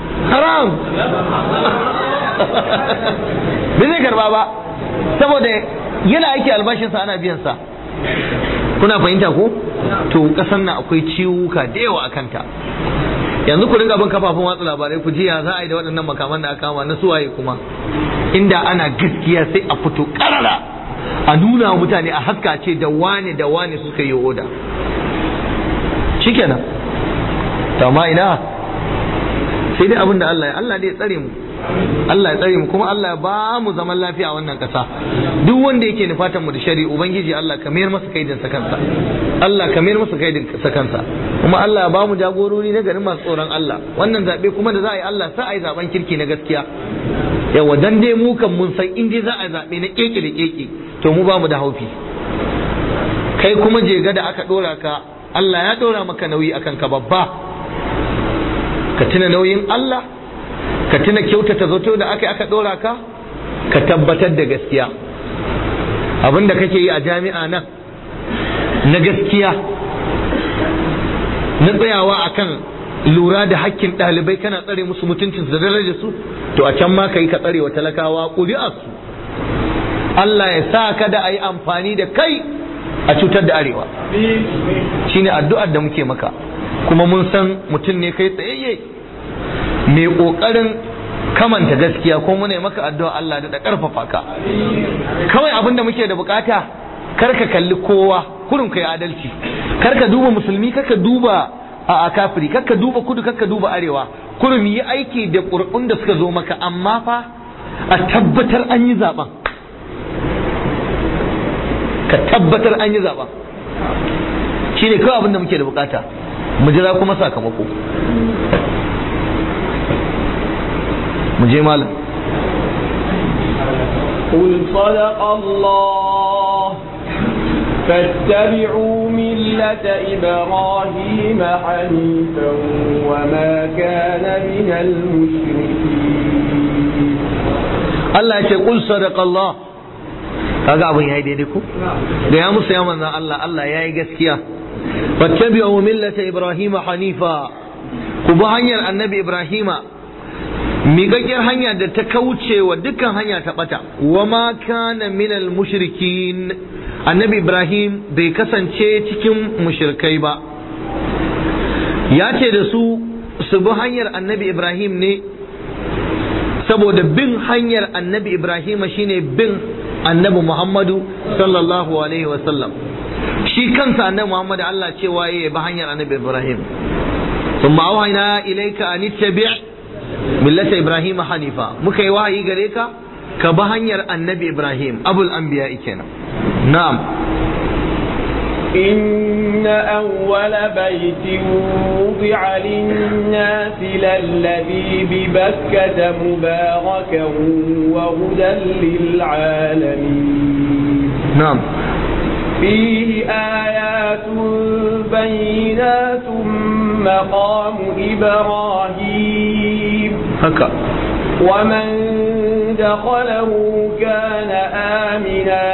bai zai karba ba, saboda yana aiki albashinsa ana biyan sa. Kuna fahimta ko? To kasan nan akwai ciwuka da yawa a kanta. Yanzu ku dinga bin kafafen watsa labarai ku ji ya za a yi da waɗannan makaman da aka kama na suwaye kuma. Inda ana gaskiya sai a fito karara a nuna wa mutane a haska ce da wane suka yi oda. Shikenan. Amma ina sai dai abin da Allah dai ya tsare mu. Allah ya tsare mu kuma Allah ya ba mu zaman lafiya a wannan ƙasa. Duk wanda yake nufatan mu da shari'a ubangiji Allah ka mayar masa kaidin sa kansa. Allah ka mayar masa kaidin sa kansa. Kuma Allah ya ba mu jagorori na garin masu tsoron Allah. Wannan zabe kuma da za a yi Allah sa a yi zaben kirki na gaskiya. Yawa dan dai mu kan mun san in dai za a zabe na keke da keke to mu ba mu da haufi. Kai kuma je ga da aka dora ka Allah ya dora maka nauyi akan ka babba. ka tuna nauyin Allah, ka tuna kyautata zato da aka dora ka, ka tabbatar da gaskiya. Abinda kake yi a jami'a nan na gaskiya, na tsayawa akan lura da hakkin ɗalibai, kana tsare musu mutuncinsu da darajar su, to a can ma ka yi ka tsare wa talakawa ƙuri'arsu. Allah ya sa ka da a yi amfani da kai a cutar da arewa. Shine addu'ar da muke maka, kuma mun san mutum ne kai tsayayye mai ƙoƙarin kamanta gaskiya, ko muna yi maka addu'a Allah da ƙarfafa ka. Kawai abin da muke da bukata, kar ka kalli kowa, kurin kai adalci, kar ka duba musulmi, kar ka duba a kafiri, kar ka duba kudu, kar ka duba arewa, kurum yi aiki da ƙur'un da suka zo maka, amma fa a tabbatar an yi zaben, ka tabbatar an yi zaben. Shi ne kawai abin da muke da bukata, mu jira kuma sakamako. mu je malam. قل صدق الله فاتبعوا ملة إبراهيم حنيفا وما كان من المشركين. الله يقول صدق الله. kaga abin yayi daidai ko da ya musu ya manzon Allah yayi gaskiya. fattabi'u millata ibrahima hanifa, ku bi hanyar annabi ibrahima miƙaƙƙiyar hanya da ta kauce wa dukkan hanya ta ɓata. wa ma kana minal mushrikin, annabi ibrahim bai kasance cikin mushrikai ba. ya ce da su bi hanyar annabi ibrahim ne saboda bin hanyar annabi ibrahim shine bin annabi muhammadu sallallahu alaihi wasallam. shi kansa annabi muhammadu Allah cewa ya bi hanyar annabi ibrahim. thumma awhayna ilayka an ittabi' millata ibrahim hanifa, muka yi wahayi gare ka ka bi hanyar annabi ibrahim abul anbiya kenan. na'am. إن أول بيت وضع للناس للذي ببكة مباركا وهدى للعالمين. نعم. فيه آيات بينات مقام إبراهيم. هكا. ومن دخله كان آمنا.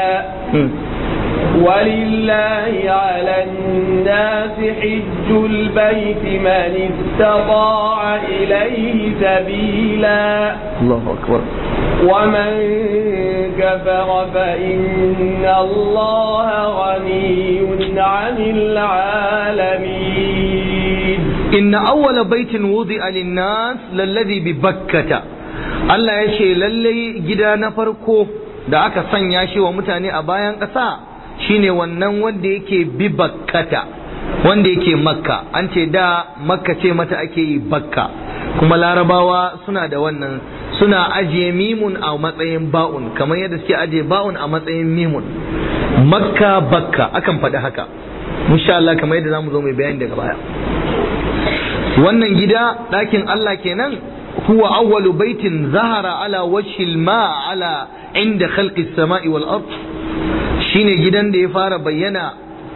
ولله على الناس حج البيت من استطاع إليه سبيلا. الله أكبر. ومن كفر فإن الله غني عن العالمين. إن أول بيت وضع للناس للذي ببكة. Allah ya ce lallai gida na farko da aka sanya shi wa mutane a bayan ƙasa shine wannan wanda yake bi bakkata, wanda yake makka. an ce da makka ce mata ake yi bakka, kuma larabawa suna da wannan, suna ajiye mimun a matsayin ba'un kamar yadda suke ajiye ba'un a matsayin mimun. makka bakka akan faɗi haka insha Allah, kamar yadda zamu zo mai bayani daga baya. wannan gida ɗakin Allah kenan, huwa awwalu baitin zahara ala wajhil ma ala inda khalqis sama'i wal ard, shine gidan da ya fara bayyana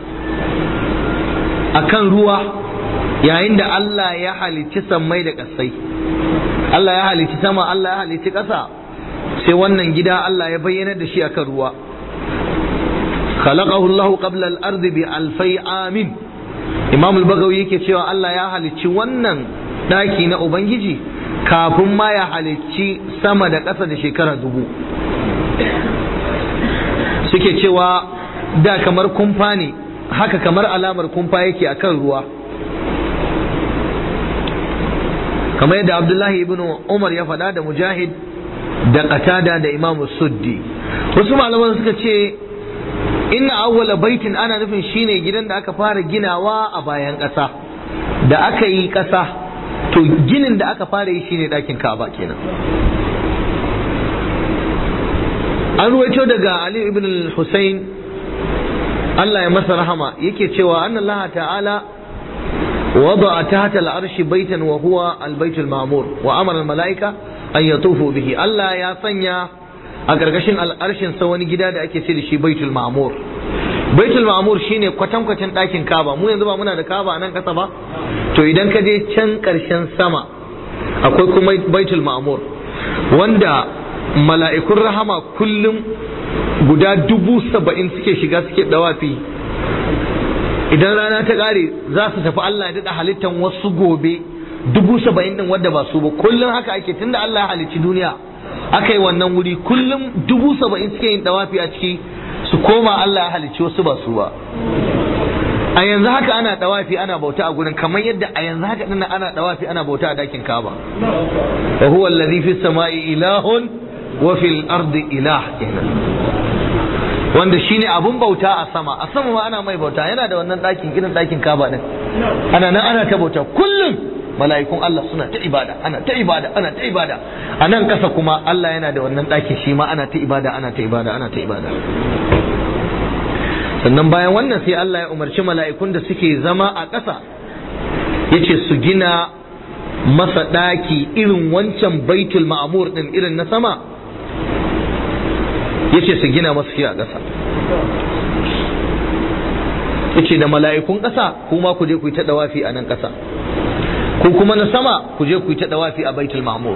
akan ruwa yayin da Allah ya halicci sammai da ƙasai. Allah ya halicci sama, Allah ya halicci ƙasa, sai wannan gida Allah ya bayyana da shi akan ruwa. khalaqahu Allah qabla al-ard bi alfai amin. Imam al-Bagawi yake cewa Allah ya halicci wannan daki na Ubangiji kafin ma ya halicci sama da ƙasa da shekara 1000. suke cewa da kamar kumfa ne, haka kamar alamar kumfa yake akan ruwa, kamar yadda Abdullahi ibn Umar ya faɗa da Mujahid da Qatada da Imam Suddi. wasu malaman suka ce inna awwala baitin ana nufin shine gidan da aka fara ginawa a bayan ƙasa. da aka yi ƙasa to ginin da aka fara yi shine ɗakin Ka'aba kenan. an ruwaito daga Ali ibn al-Husayn Allah ya masa rahama yake cewa anna Allah ta'ala wada'a tahta al-arshi baitan wa huwa al-bait al-ma'mur wa amara al-mala'ika an yatufu bihi. Allah ya sanya a gargashin al-arshin sa wani gida da ake ce da shi baitul ma'mur. baitul ma'mur shine kwatankwacin ɗakin Kaaba. mu yanzu ba muna da Kaaba a nan kasa ba, to idan ka je can ƙarshen sama akwai kuma baitul ma'mur wanda mala'ikun rahama kullum guda 70,000 suke shiga suke dawafi. Idan rana ta ƙare za su tafi Allah ya daɗa halittan wasu gobe 70,000 ɗin wadda ba su ba. Kullum haka ake tunda Allah ya halicci duniya aka yi wannan wuri, kullum 70,000 suke yin dawafi a ciki su koma Allah ya halicci wasu ba su ba. A yanzu haka ana dawafi ana bauta a gurin, kamar yadda a yanzu haka dinnan ana dawafi ana bauta a dakin Kaaba. Wa huwa alladhi fis sama'i ilahun wa fil ardi ilah, wanda shine abun bauta a sama ma ana mai bauta, yana da wannan dakin irin dakin Kaaba din. Ana nan ana ta bauta kullum, mala'ikun Allah suna ta ibada, ana ta ibada, ana ta ibada. A nan kasa kuma Allah yana da wannan dakin shi ma ana ta ibada, ana ta ibada, ana ta ibada. Sannan bayan wannan sai Allah ya umarci mala'ikun da suke zama a ƙasa yace su gina masa ɗaki irin wancan baitul ma'mur din irin na sama, yace su gina masa shi a ƙasa. Yace da mala'ikun ƙasa kuma ku je ku yi ta dawafi a nan ƙasa, ko kuma na sama ku je ku yi ta dawafi a baitul ma'mur.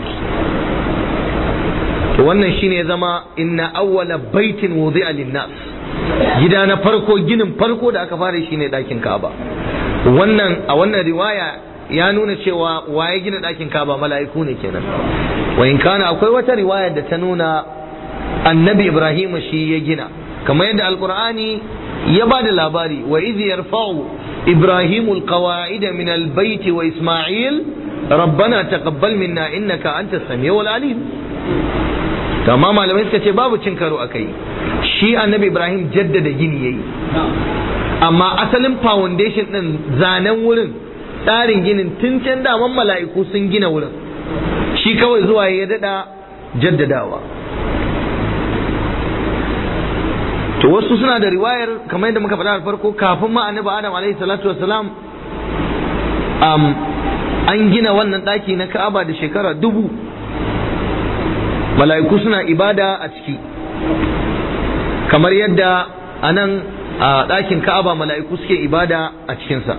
To wannan shine ya zama inna awwala baitin wudi'a lin-nas, gida na farko, ginin farko da aka fara shi ne ɗakin Kaaba. Wannan a wannan riwaya ya nuna cewa waye gina ɗakin Kaaba, mala'iku ne kenan. Wa in kana akwai wata riwaya da ta nuna annabi Ibrahim shi ya gina, kamar yadda alqur'ani ya bada labari, wa idh yarfa'u ibrahimul qawa'ida min albayt wa isma'il rabbana taqabbal minna innaka antas samiul alim. Amma malamai suka ce babu cin karo akai, shi annabi Ibrahim jaddada gini yayi, amma asalin foundation din zanen wurin, tsarin ginin tun can daman mala'iku sun gina wurin, shi kawai zuwa ya dada jaddadawa. To wasu suna da riwayar kamar yadda muka faɗa da farko, kafin ma annabi Adam alaihi salatu wassalam an gina wannan ɗaki na Ka'aba da shekara 1000, mala'iku suna ibada a ciki, kamar yadda a nan a ɗakin Ka'aba mala'iku suke ibada a cikinsa.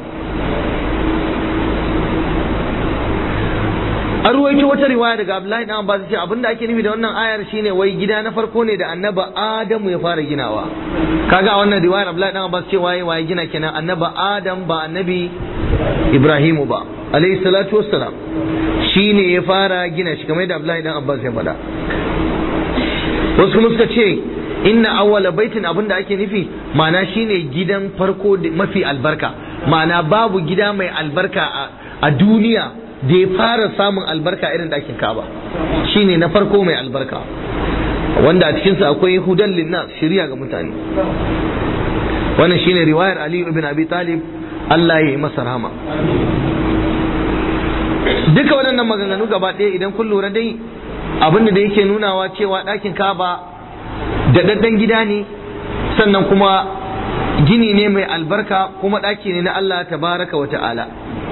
An ruwaito wata riwaya daga Abdullahi dan Abbas ce abinda ake nufi da wannan ayar shine wai gida na farko ne da annabi Adamu ya fara ginawa. Kaga a wannan riwayar Abdullahi dan Abbas ce waye gina kenan, annabi Adam ba annabi Ibrahimu ba alayhi salatu wassalam, shine ya fara gina shi kamar yadda Abdullahi dan Abbas ya faɗa. Wasu kuma suka ce inna awwala baitin abinda ake nufi ma'ana shine gidan farko mafi albarka, ma'ana babu gida mai albarka a duniya da ya fara samun albarka irin ɗakin Ka'aba, shine na farko mai albarka, wanda a cikinsa akwai hudan linnas, shiriya ga mutane. Wannan shine riwayar Ali ibn Abi Talib, Allah ya yi masa rahama. Duka waɗannan maganganu gaba ɗaya idan kun lura dai abinda da yake nunawa cewa ɗakin Ka'aba da daddan gida ne, sannan kuma gini ne mai albarka, kuma ɗaki ne na Allah tabaraka wa ta'ala.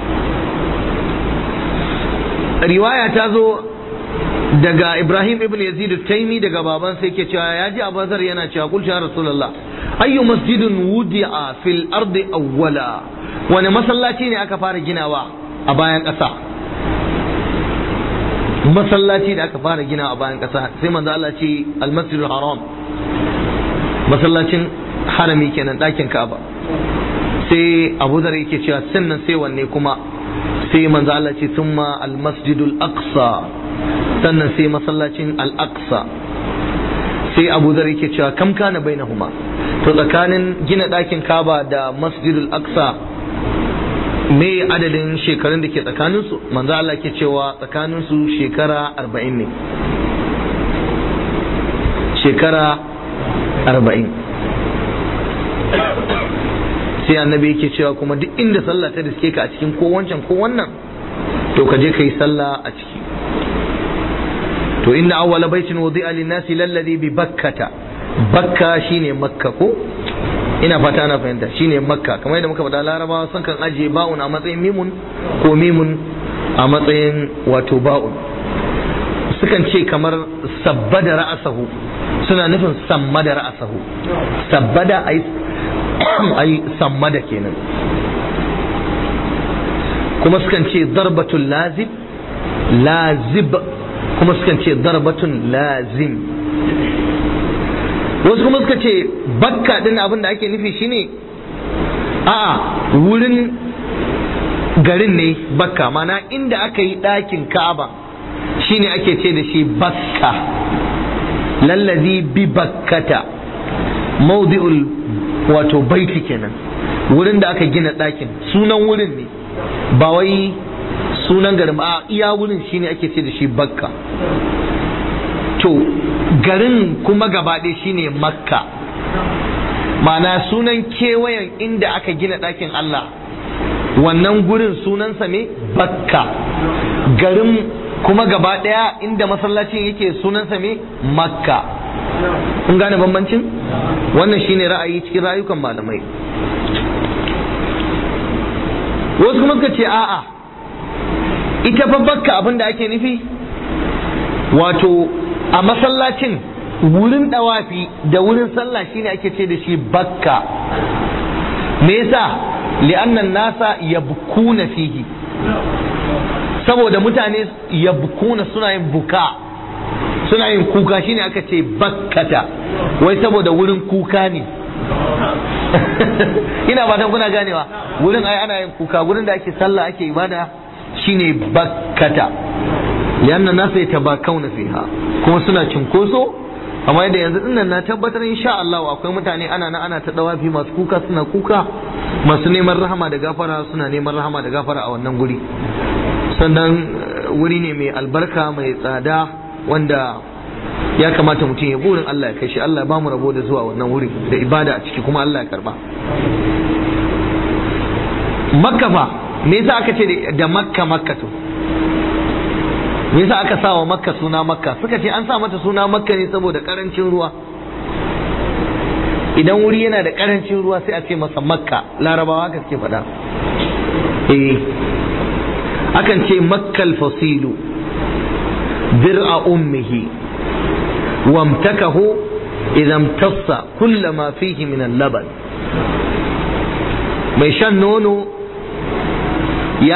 Riwaya ta zo daga Ibrahim ibn Yazid al-Taymi daga baban sai yake cewa ya ji Abu Dharr yana cewa qul ya Rasulullah ayyu masjidin wudi'a fil ardi awwala, wani masallaci ne aka fara ginawa a bayan ƙasa, masallaci da aka fara ginawa a bayan ƙasa, sai manzo Allah ce al-Masjidul Haram, masallacin harami kenan, ɗakin Ka'aba. Sai Abu Dharr yake cewa sannan sai wanne kuma, sai manzo Allah ce thumma al-Masjidul Aqsa, sannan sai masallacin al-Aqsa. Sai Abu Dharr yake cewa kam kana bainahuma, to tsakanin gina ɗakin Kaaba da Masjidul Aqsa me adadin shekarun da ke tsakanin su? Manzo Allah ke cewa tsakanin su shekara 40 ne, shekara 40. Sai annabi yake cewa kuma duk inda sallah ta riske ka a cikin ko wancan ko wannan, to ka je ka yi sallah a ciki. To inna awwala baitin wudi'a lin-nasi lalladhi bi bakkata, bakka shine makka ko, ina fata ana fahimta, shine makka. Kamar yadda muka faɗa larabawa sun kan ajiye ba'un a matsayin mimun ko mimun a matsayin wato ba'un. Sukan ce kamar sabbada ra'asahu, suna nufin sammada ra'asahu, sabbada ai sammada kenan. Kuma sukan ce darbatul lazim lazib kuma sukan ce darbatun lazim. Wasu kuma suka ce bakka din abin da ake nufi shine a'a wurin garin ne bakka, mana inda aka yi ɗakin Ka'aba shine ake ce da shi bakka. Lallazi bi bakkata mawdi'ul wato baiti kenan, wurin da aka gina ɗakin sunan wurin ne ba wai sunan garin ba, iya wurin shine ake ce da shi bakka. To garin kuma gaba ɗaya shine makka, ma'ana sunan kewayen inda aka gina ɗakin Allah wannan gurin sunansa ne bakka, garin kuma gaba ɗaya inda masallacin yake sunansa ne makka. kun gane bambancin? Wannan shine ra'ayi cikin rayukan malamai. Wasu kuma suka ce a'a ita fa bakka abin da ake nufi wato a masallacin wurin dawafi da wurin sallah shine ake ce da shi bakka. Me yasa? li'annan nasa yabkuna fihi, saboda mutane yabkuna suna yin buka, suna yin kuka, shine aka ce bakkata, wai saboda wurin kuka ne. ina fatan kuna ganewa, wurin ai ana yin kuka, wurin da ake sallah ake ibada shine bakkata. li'annan nasa yatabakawna fiha, kuma suna cinkoso. amma da yanzu dinnan na tabbatar insha Allah akwai mutane ana ta dawafi masu kuka suna kuka, masu neman rahama da gafara suna neman rahama da gafara a wannan guri. Sannan wuri ne mai albarka mai tsada wanda ya kamata mutum ya burin Allah ya kai shi. Allah ba mu rabo da zuwa wannan wuri da ibada a ciki kuma Allah ya karba. Makka fa me yasa aka ce da Makka to? Me yasa aka sa wa Makka suna Makka? Suka ce an sa mata suna Makka ne saboda karancin ruwa. Idan wuri yana da karancin ruwa sai a ce masa Makka. Larabawa haka suke faɗa. Akan ce Makkal fasilu dir'a ummihi wamtakahu idan tassa kullama fihi min al-laban. Mai shan nono ya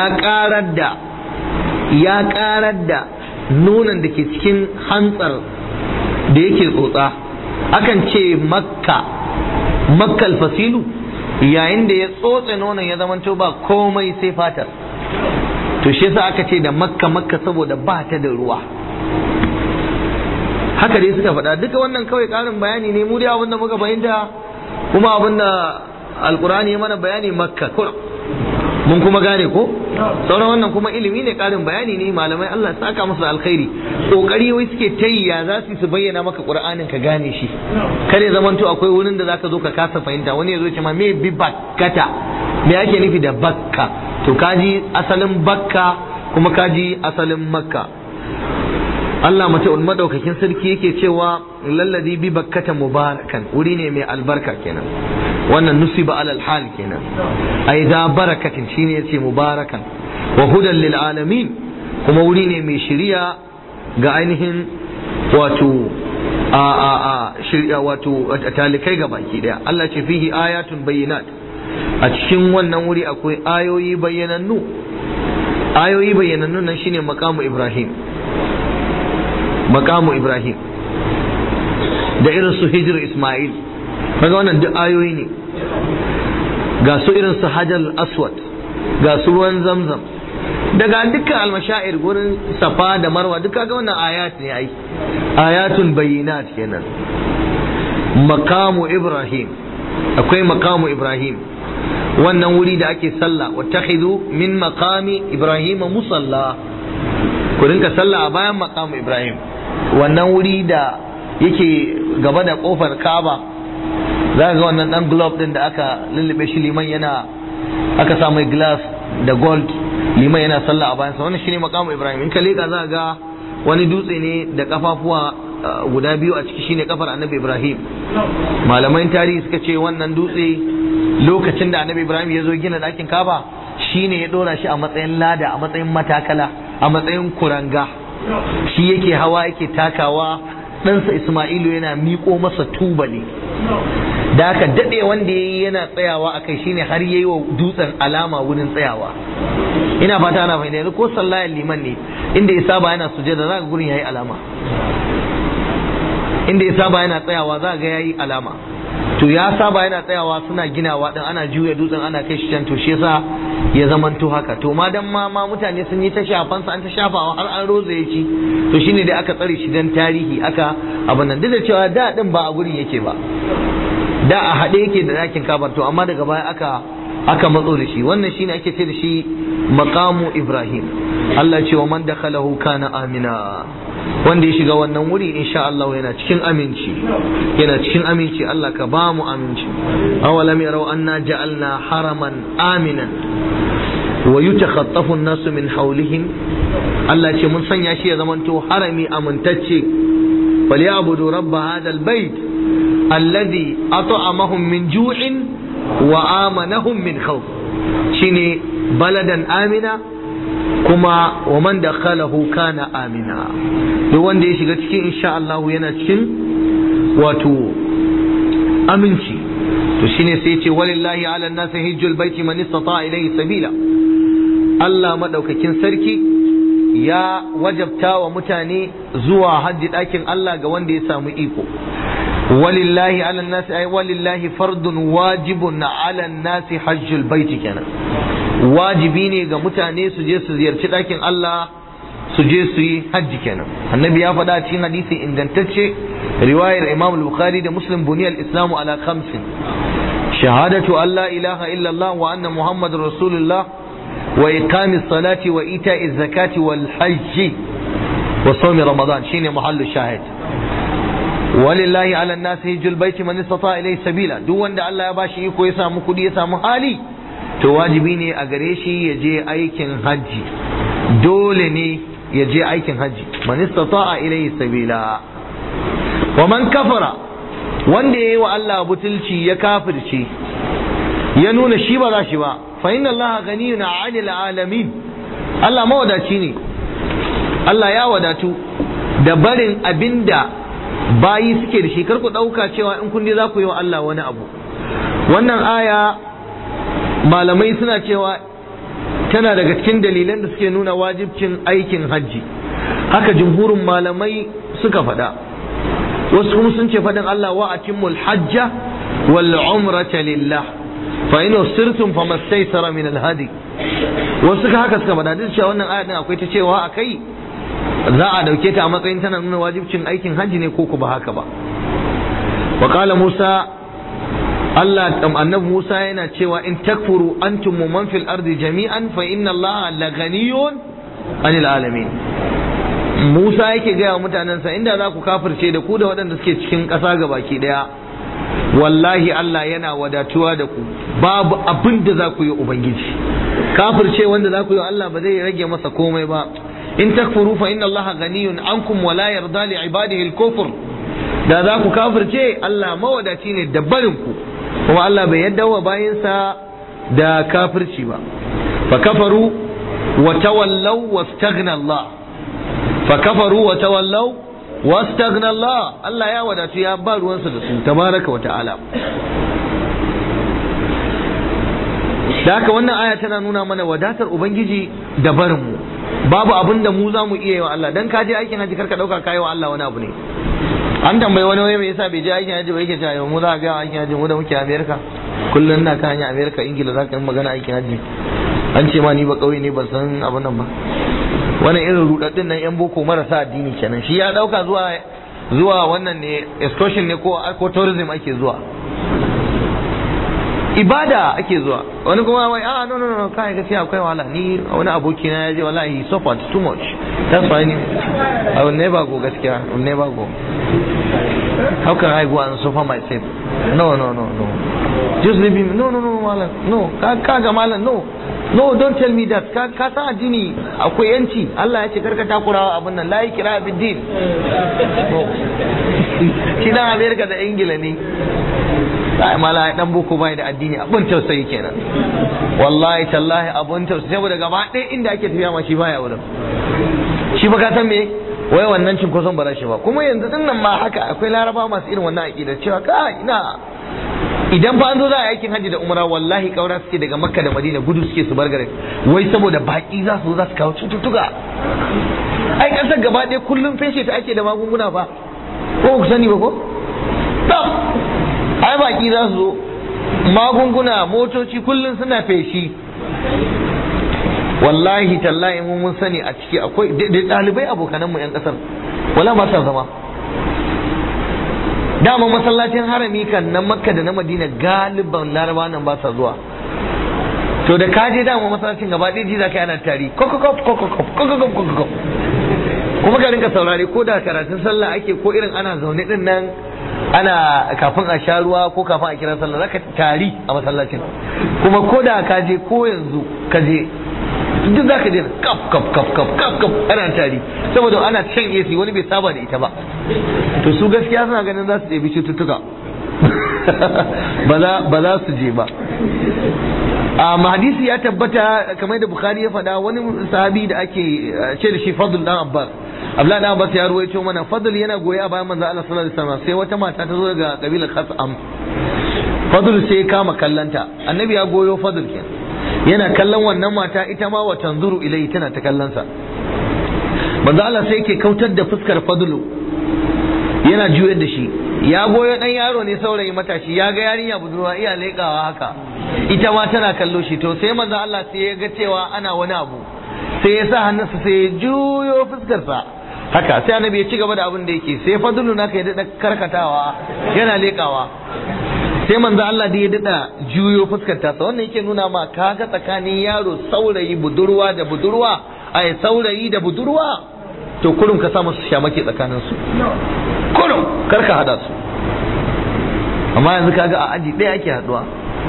karar da nonon da ke cikin hantsar da yake tsotsa. Akan ce makkal fasilu yayin da ya tsotse nonon ya zamanto ba komai sai fatar. To shi yasa aka ce da makka saboda ba ta da ruwa. Haka dai suka faɗa. Duka wannan kawai ƙarin bayani ne, mu dai abin da muka fahimta kuma abin da alkurani ya mana bayani makka mun kuma gane ko sauran wannan kuma ilimi ne, karin bayani ne, malamai Allah ya saka musu alkhairi. Kokari wai suke tayi ya za su bayyana maka Qur'anin ka gane shi, kare zamanto akwai wurin da zaka zo ka kasa fahimta, wani ya zo ce ma me bi bakkata, me ake nufi da bakka? To kaji asalin bakka kuma kaji asalin makka. Allah madaukakin sarki yake cewa lalladhi bi bakkata mubarakan, wuri ne mai albarka kenan. Wannan nusiba alal hal kenan, ai da barakatin shine yace mubarakan wa hudan lil alamin, kuma wuri ne mai shiriya ga ainihin wato shiriya wato talikai ga baki daya. Allah ce fihi ayatun bayyinat, a cikin wannan wuri akwai ayoyi bayyanannu. Ayoyi bayyanannu nan shine maqamu Ibrahim da irin su hijir Ismail, kaga wannan duk ayoyi ne. Ga su irin su Hajar Aswad, ga su ruwan Zamzam, daga dukkan almashair gurin Safa da Marwa, duk kaga wannan ayat ne, ai ayatun bayyinat kenan. Maqamu Ibrahim, akwai maqamu Ibrahim, wannan wuri da ake sallah. Wattakhidhu min maqami Ibrahim musalla, ku rinka sallah a bayan maqamu Ibrahim, wannan wuri da yake gaba da kofar Kaaba. Za ga wannan dan globe din da aka lullube shi, liman yana aka sa mai glass da gold, liman yana sallah a bayan sa. Wannan shine maqamu Ibrahim. In ka leka za ga wani dutse ne da kafafuwa guda biyu a ciki, shine kafar Annabi Ibrahim. Malaman tarihi suka ce wannan dutse lokacin da Annabi Ibrahim ya zo gina dakin Kaaba shine ya dora shi a matsayin lada, a matsayin matakala, a matsayin kuranga. Shi yake hawa yake takawa, ɗansa Ismailu yana miƙo masa tubali. Da aka daɗe wanda ya yi yana tsayawa a kai shine har yayi wa dutsen alama wurin tsayawa. Ina fata ana fahimta. Yanzu ko sallayan liman ne inda ya saba yana sujada za ga gurin yayi alama, inda ya saba yana tsayawa za ga yayi alama. To ya saba yana tsayawa suna ginawa din, ana juya dutsen ana kai shi can, to shi yasa ya zamanto haka. To ma dan ma mutane sun yi ta shafan sa, an ta shafawa har an rozaye shi, to shine dai aka tsare shi dan tarihi aka abin nan. Duk da cewa da din ba a gurin yake ba, da a haɗe yake da ɗakin Kaaba, to amma daga baya aka matso da shi. Wannan shine ake ce da shi maqamu Ibrahim. Allah ce wa man dakhalahu kana amina, wanda ya shiga wannan wuri insha Allah yana cikin aminci, yana cikin aminci. Allah ka ba mu aminci. Awalam yarau anna ja'alna haraman aminan wa yutakhattafu an-nasu min hawlihim. Allah ce mun sanya shi ya zamanto harami amintacce. falyabudu rabb hadha al-bayt alladhi at'amahum min ju'in wa amanahum min khawf. Shine baladan amina kuma wa man dakhalahu kana amina. Duk wanda ya shiga cikin insha Allah yana cikin wato aminci. To shine sai ya ce walillahi ala an-nasi hajjul baiti man istata ilayhi sabila. Allah madaukakin sarki ya wajabta wa mutane zuwa hajji dakin Allah ga wanda ya samu iko. walillahi ala an-nasi ay walillahi fardun wajibun ala an-nasi hajjul baiti kenan. Wajibi ne ga mutane su je su ziyarci ɗakin Allah, su je su yi hajji kenan. Annabi ya faɗa cikin hadisi ingantacce riwayar Imam al-Bukhari da Muslim, buniyal islamu ala khamsin: shahadatu an la ilaha illa Allah wa anna muhammadar rasulullah wa iqamis salati wa ita'iz zakati wal hajji wa sawmi ramadan. Shine muhallu shahid. walillahi ala an-nasi hajjul baiti man istata ilayhi sabila. Duk wanda Allah ya bashi iko, ya samu kudi, ya samu hali, to wajibi ne a gare shi ya je aikin hajji. Dole ne ya je aikin hajji. Man istata'a ilayhi sabila. Wa man kafara, wanda yayi wa Allah butulci, ya kafirce, ya nuna shi ba za shi ba, fa inna Allah ghaniyun 'anil alamin. Allah mawadaci ne, Allah ya wadatu da barin abinda bayi suke da shi. Kar ku dauka cewa in kun je za ku yi wa Allah wani abu. Wannan aya malamai suna cewa tana daga cikin dalilan da suke nuna wajibcin aikin hajji. Haka jumhurin malamai suka faɗa. Wasu kuma sun ce faɗin Allah wa atimmul hajja wal umrata lillah fa in usirtum famastaysara min al hadi. Wasu haka suka faɗa. Duk cewa wannan aya din akwai ta cewa akai za a dauke ta a matsayin tana nuna wajibcin aikin hajji ne ko ku ba haka ba. Wa qala Musa, Allah annabi Musa yana cewa in takfuru antum man fil ardi jami'an fa inna Allah la ghaniyun 'anil alamin. Musa yake gaya wa mutanensa, inda za ku kafirce da ku da waɗanda suke cikin ƙasa gabaki ɗaya, wallahi Allah yana wadatuwa da ku, babu abin da za ku yi Ubangiji. Kafirce wanda za ku yi Allah ba zai rage masa komai ba. In takfuru fa inna Allah ghaniyun ankum wa la yarda li ibadihi al-kufr. Da za ku kafirce, Allah mawadaci ne da barin ku, kuma Allah bai yadda wa bayinsa da kafirci ba. Fa kafaru wa tawallaw wastaghna Allah. Fa kafaru wa tawallaw wastaghna Allah. Allah ya wadatu, ya ba ruwansa da su tabaraka wa ta'ala. Da haka wannan aya tana nuna mana wadatar Ubangiji da barin mu. Babu abin da mu za mu iya yi wa Allah. Dan ka je aikin haji karka dauka kai wa Allah wani abu ne. An tambayi wani me yasa bai je aikin haji ba, yake cewa mu za ga aikin haji mu da muke America, kullun na kan hanya America, Ingila za ka yi magana aikin haji. An ce ma ni ba kauye ne, ban san abin nan ba. Wannan irin rudaddin nan yan boko marasa addini kenan. Shi ya dauka zuwa wannan ne excursion ne ko tourism ake zuwa. Ibada ake zuwa. Wani kuma wai no kai gaskiya akwai wahala. Ni wani aboki na yaje wallahi he suffered too much. That's why I will never go gaskiya. I will never go. How can I go and suffer myself? No. Just leave him. No malam. No. Kaga malam no. No, don't tell me that. Ka san addini akwai yanci. Allah ya ce karka takurawa abin nan. La ikra bid din. Shi dan America da Ingila ne. Ai mala dan boko bai da addini, abun tausayi kenan. Wallahi tallahi abun tausayi, saboda gaba ɗaya inda ake tafiya ma shi baya wurin. Shi ba ka san me? Wai wannan cinkoson ba shi ba. Kuma yanzu din nan ma haka akwai Laraba masu irin wannan aqida cewa ka ina idan ba an zo za a yi aikin hajji da umra wallahi kaura suke daga makka da madina gudu suke su bar garin wai saboda baki za su kawo cututtuka. Ai kasar gaba ɗaya kullum feshe ta ake da magunguna ba ko ku sani ba ko? Ai baki za su zo magunguna motoci kullum suna feshi. Wallahi tallahi mun sani a ciki akwai ɗalibai abokananmu 'yan ƙasar wala ba sa zama. Dama masallacin harami kan na makka da na madina galiban laraba nan ba sa zuwa. To da ka je dama masallacin gaba ɗaya ji za ka yi ana tari kuma ka rinka saurare ko da karatun sallah ake ko irin ana zaune din nan ana kafin a sha ruwa ko kafin a kira sallah zaka tari a masallacin kuma ko da ka je ko yanzu ka je duk zaka je kaf ana tari saboda ana shan AC wani bai saba da ita ba. To su gaskiya suna ganin za su ɗebi cututtuka ba za su je ba. A hadisi ya tabbata kamar da Bukhari ya faɗa wani sahabi da ake ce da shi Fadl dan Abbas. Abdullah dan Abbas ya ruwaito mana Fadl yana goye a bayan manzo Allah sallallahu alaihi wasallam sai wata mata ta zo daga kabilar Khas'am. Fadl sai ya kama kallanta. Annabi ya goyo Fadl kenan. Yana kallon wannan mata ita ma wa tanzuru ilai tana ta kallon sa. Manzo Allah sai yake kautar da fuskar Fadl yana juyar da shi. Ya goyo dan yaro ne saurayi matashi ya ga yarinya budurwa iya leƙawa haka. Ita ma tana kallo shi to sai manzo Allah sai ya ga cewa ana wani abu sai ya sa hannunsa sai ya juyo fuskarsa haka sai annabi ya ci gaba da abin da yake sai Fadlu naka ya dada karkatawa yana leƙawa sai manzo Allah da ya dada juyo fuskarta sa wannan yake nuna ma kaga tsakanin yaro saurayi budurwa da budurwa ai saurayi da budurwa to kurum ka sa musu shamake tsakanin su kurum karka hada su amma yanzu kaga a aji ɗaya ake haduwa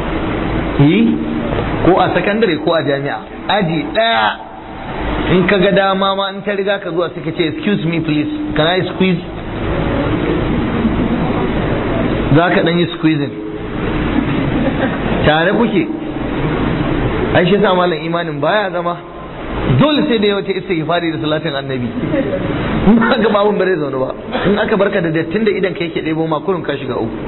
ko a sakandare ko a jami'a aji ɗaya in ka ga dama ma in ta riga ka zuwa suka ce excuse me please can I squeeze za ka ɗan yi squeezing tare kuke ai shi sa malam imanin baya zama dole sai da yawancin istighfari da salatin annabi in ba ga babun bare zaune ba in aka barka da dattin da idan kai ke ɗebo ma kurun ka shiga uku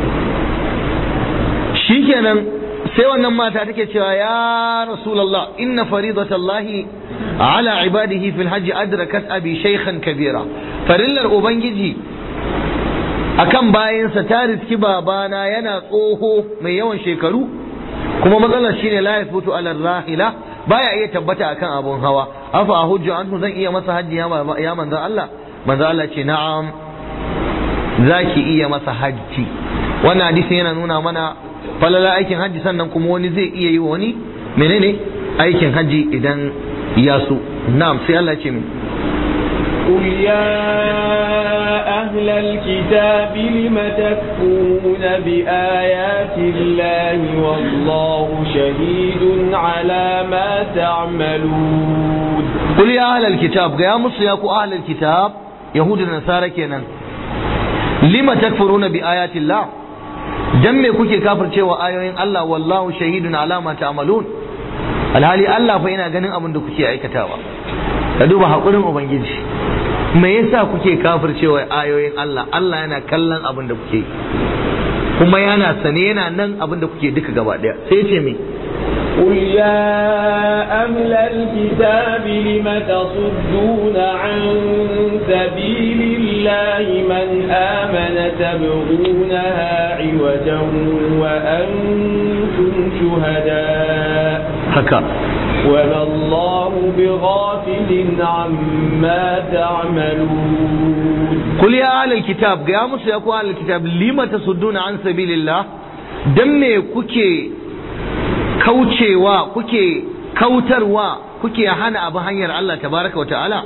shikenan sai wannan mata take cewa ya rasulullah inna faridatallahi ala ibadihi fil hajji adrakat abi shaykhan kabira farillar ubangiji akan bayansa ta riski babana yana tsoho mai yawan shekaru kuma matsalar shine la yasbutu ala rahila baya iya tabbata akan abun hawa afa hujju anhu zan iya masa hajji ya manzon Allah ce na'am zaki iya masa hajji. Wannan hadisi yana nuna mana falala aikin hajji sannan kuma wani zai iya yi wani menene aikin hajji idan ya so. Na'am sai Allah ce min قل يا أهل الكتاب لم تكفرون بآيات الله والله شهيد على ما تعملون قل يا أهل الكتاب يا مصر أهل الكتاب يهود النصارى كينا لم تكفرون بآيات الله جمع كوكي كافر cewa ayoyin Allah wallahu shahidun ala ma ta'malun alhali Allah fa yana ganin abin da kuke aikatawa ka duba hakurin ubangiji me yasa kuke kafircewa ayoyin Allah Allah yana kallon abin da kuke kuma yana sane yana nan abin da kuke duka gaba daya sai ce me قل يا أهل الكتاب لم تصدون عن سبيل الله من آمن تبغونها عوجا وأنتم شهداء وما الله بغافل عما تعملون قل يا أهل الكتاب يا مسلم يا أهل الكتاب لم تصدون عن سبيل الله دم كوكي kaucewa kuke kautarwa kuke hana abu hanyar Allah tabaraka wa ta'ala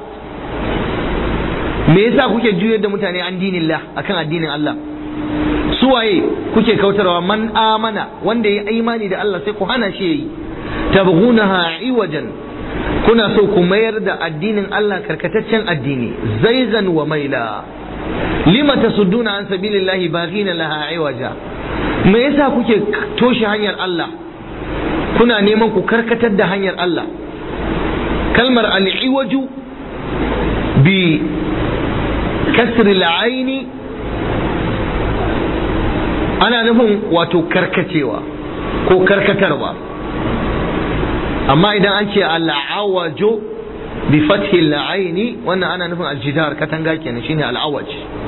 me yasa kuke juyar da mutane an dinillah akan addinin Allah suwaye kuke kautarwa man amana wanda ya imani da Allah sai ku hana shi yayi tabghunaha iwajan kuna so ku mayar da addinin Allah karkataccen addini zaizan wa maila lima tasudduna an sabilillahi baghina laha iwaja me yasa kuke toshe hanyar Allah kuna neman ku karkatar da hanyar Allah kalmar al-iwaju bi kasri al-aini ana ana nufin wato karkacewa ko karkatarwa. amma idan an ce al'awajo bi fathil aini wannan ana nufin aljidar, katanga kenan, shine al'awaj.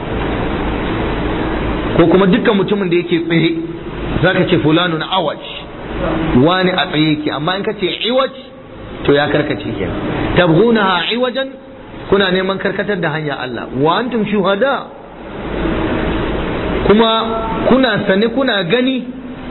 ko kuma dukkan mutumin da yake tsaye zaka ce fulanun awaj, wani a tsaye yake. amma in ka ce iwaj to ya karkace kenan. tabghunaha iwajan, kuna neman karkatar da hanya Allah. wa antum shuhada, kuma kuna sane kuna gani.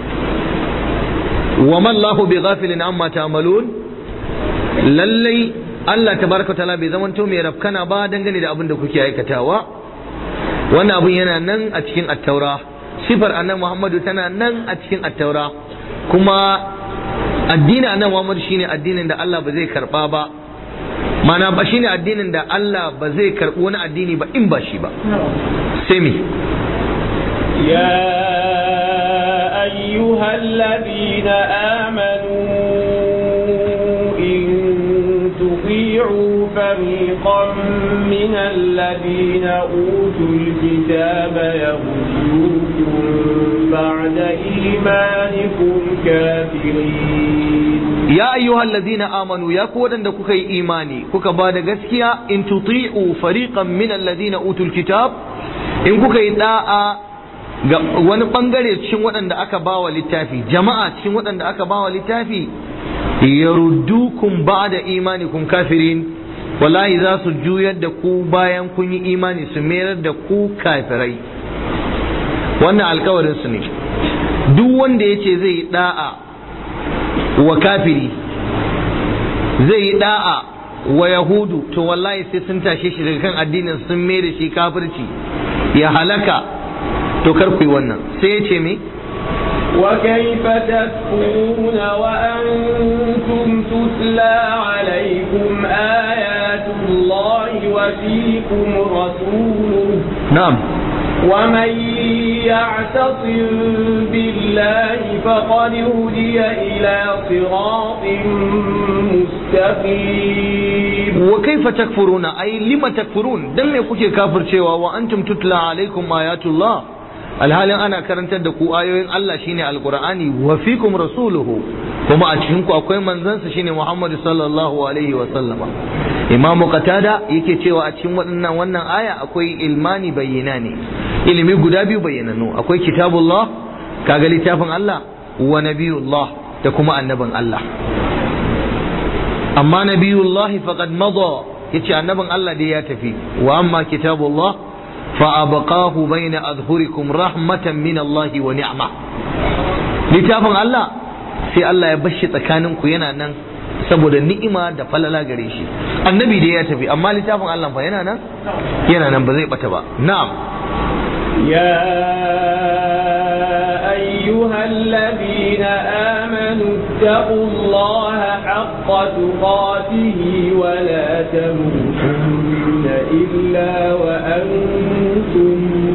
wa mallahu bi ghafilin amma ta'malun, lallai Allah tabaraka ta'ala bai zamanto mai rafkana ba dangane da abin da kuke aikatawa. wannan abin yana nan a cikin at-taura, sifar annabi Muhammadu tana nan a cikin at-taura, kuma addinin annabi Muhammad shine addinin da Allah ba zai karba ba. mana ba shine addinin da Allah ba zai karbi wani addini ba in ba shi ba. sai me ya ayyuhal ladina amanu in tuti'u fariqan min alladhina utul kitaba yaghfirkum ba'da imanikum kafirin. ya ayyuhal ladina amanu, ya ku wadanda kuka yi imani kuka ba da gaskiya, in tuti'u fariqan min alladhina utul kitab, in kuka yi da'a ga wani bangare cikin waɗanda aka bawa littafi, jama'a cikin waɗanda aka bawa littafi, yaruddukum ba'da imanikum kafirin, wallahi za su juyar da ku bayan kun yi imani su mayar da ku kafirai. wannan alkawarin su ne. duk wanda yace zai yi da'a wa kafiri, zai yi da'a wa yahudu, to wallahi sai sun tashe shi daga kan addinin sun mai da shi kafirci ya halaka. to kar ku yi wannan. sai ya ce me وكيف تكفرون وأنتم تتلى عليكم آيات الله وفيكم رسوله. نعم. ومن يعتصم بالله فقد هدي إلى صراط مستقيم. وكيف تكفرون أي لما تكفرون؟ دم يكوكي كافر شيوا وأنتم تتلى عليكم آيات الله، alhalin ana karantar da ku ayoyin Allah shine alqur'ani, wa fikum rasuluhu, kuma a cikin ku akwai manzansa shine Muhammad sallallahu alaihi wa sallama. Imam Qatada yake cewa a cikin wannan aya akwai ilmani bayyinani, ilimi guda biyu bayyananu. akwai kitabullah, kaga littafin Allah, wa nabiyullah, da kuma annabin Allah. amma nabiyullah faqad mada, yace annabin Allah dai ya tafi. wa amma kitabullah فأبقاه بين أظهركم رحمة من الله ونعمة. littafin Allah sai Allah ya bashi tsakaninku yana nan saboda ni'ima da falala gare shi. annabi da ya tafi, amma littafin Allah fa yana nan ba zai bata ba. na'am. ya ayyuhal ladina amanu taqullaha haqqa tuqatihi wa la tamutunna illa wa antum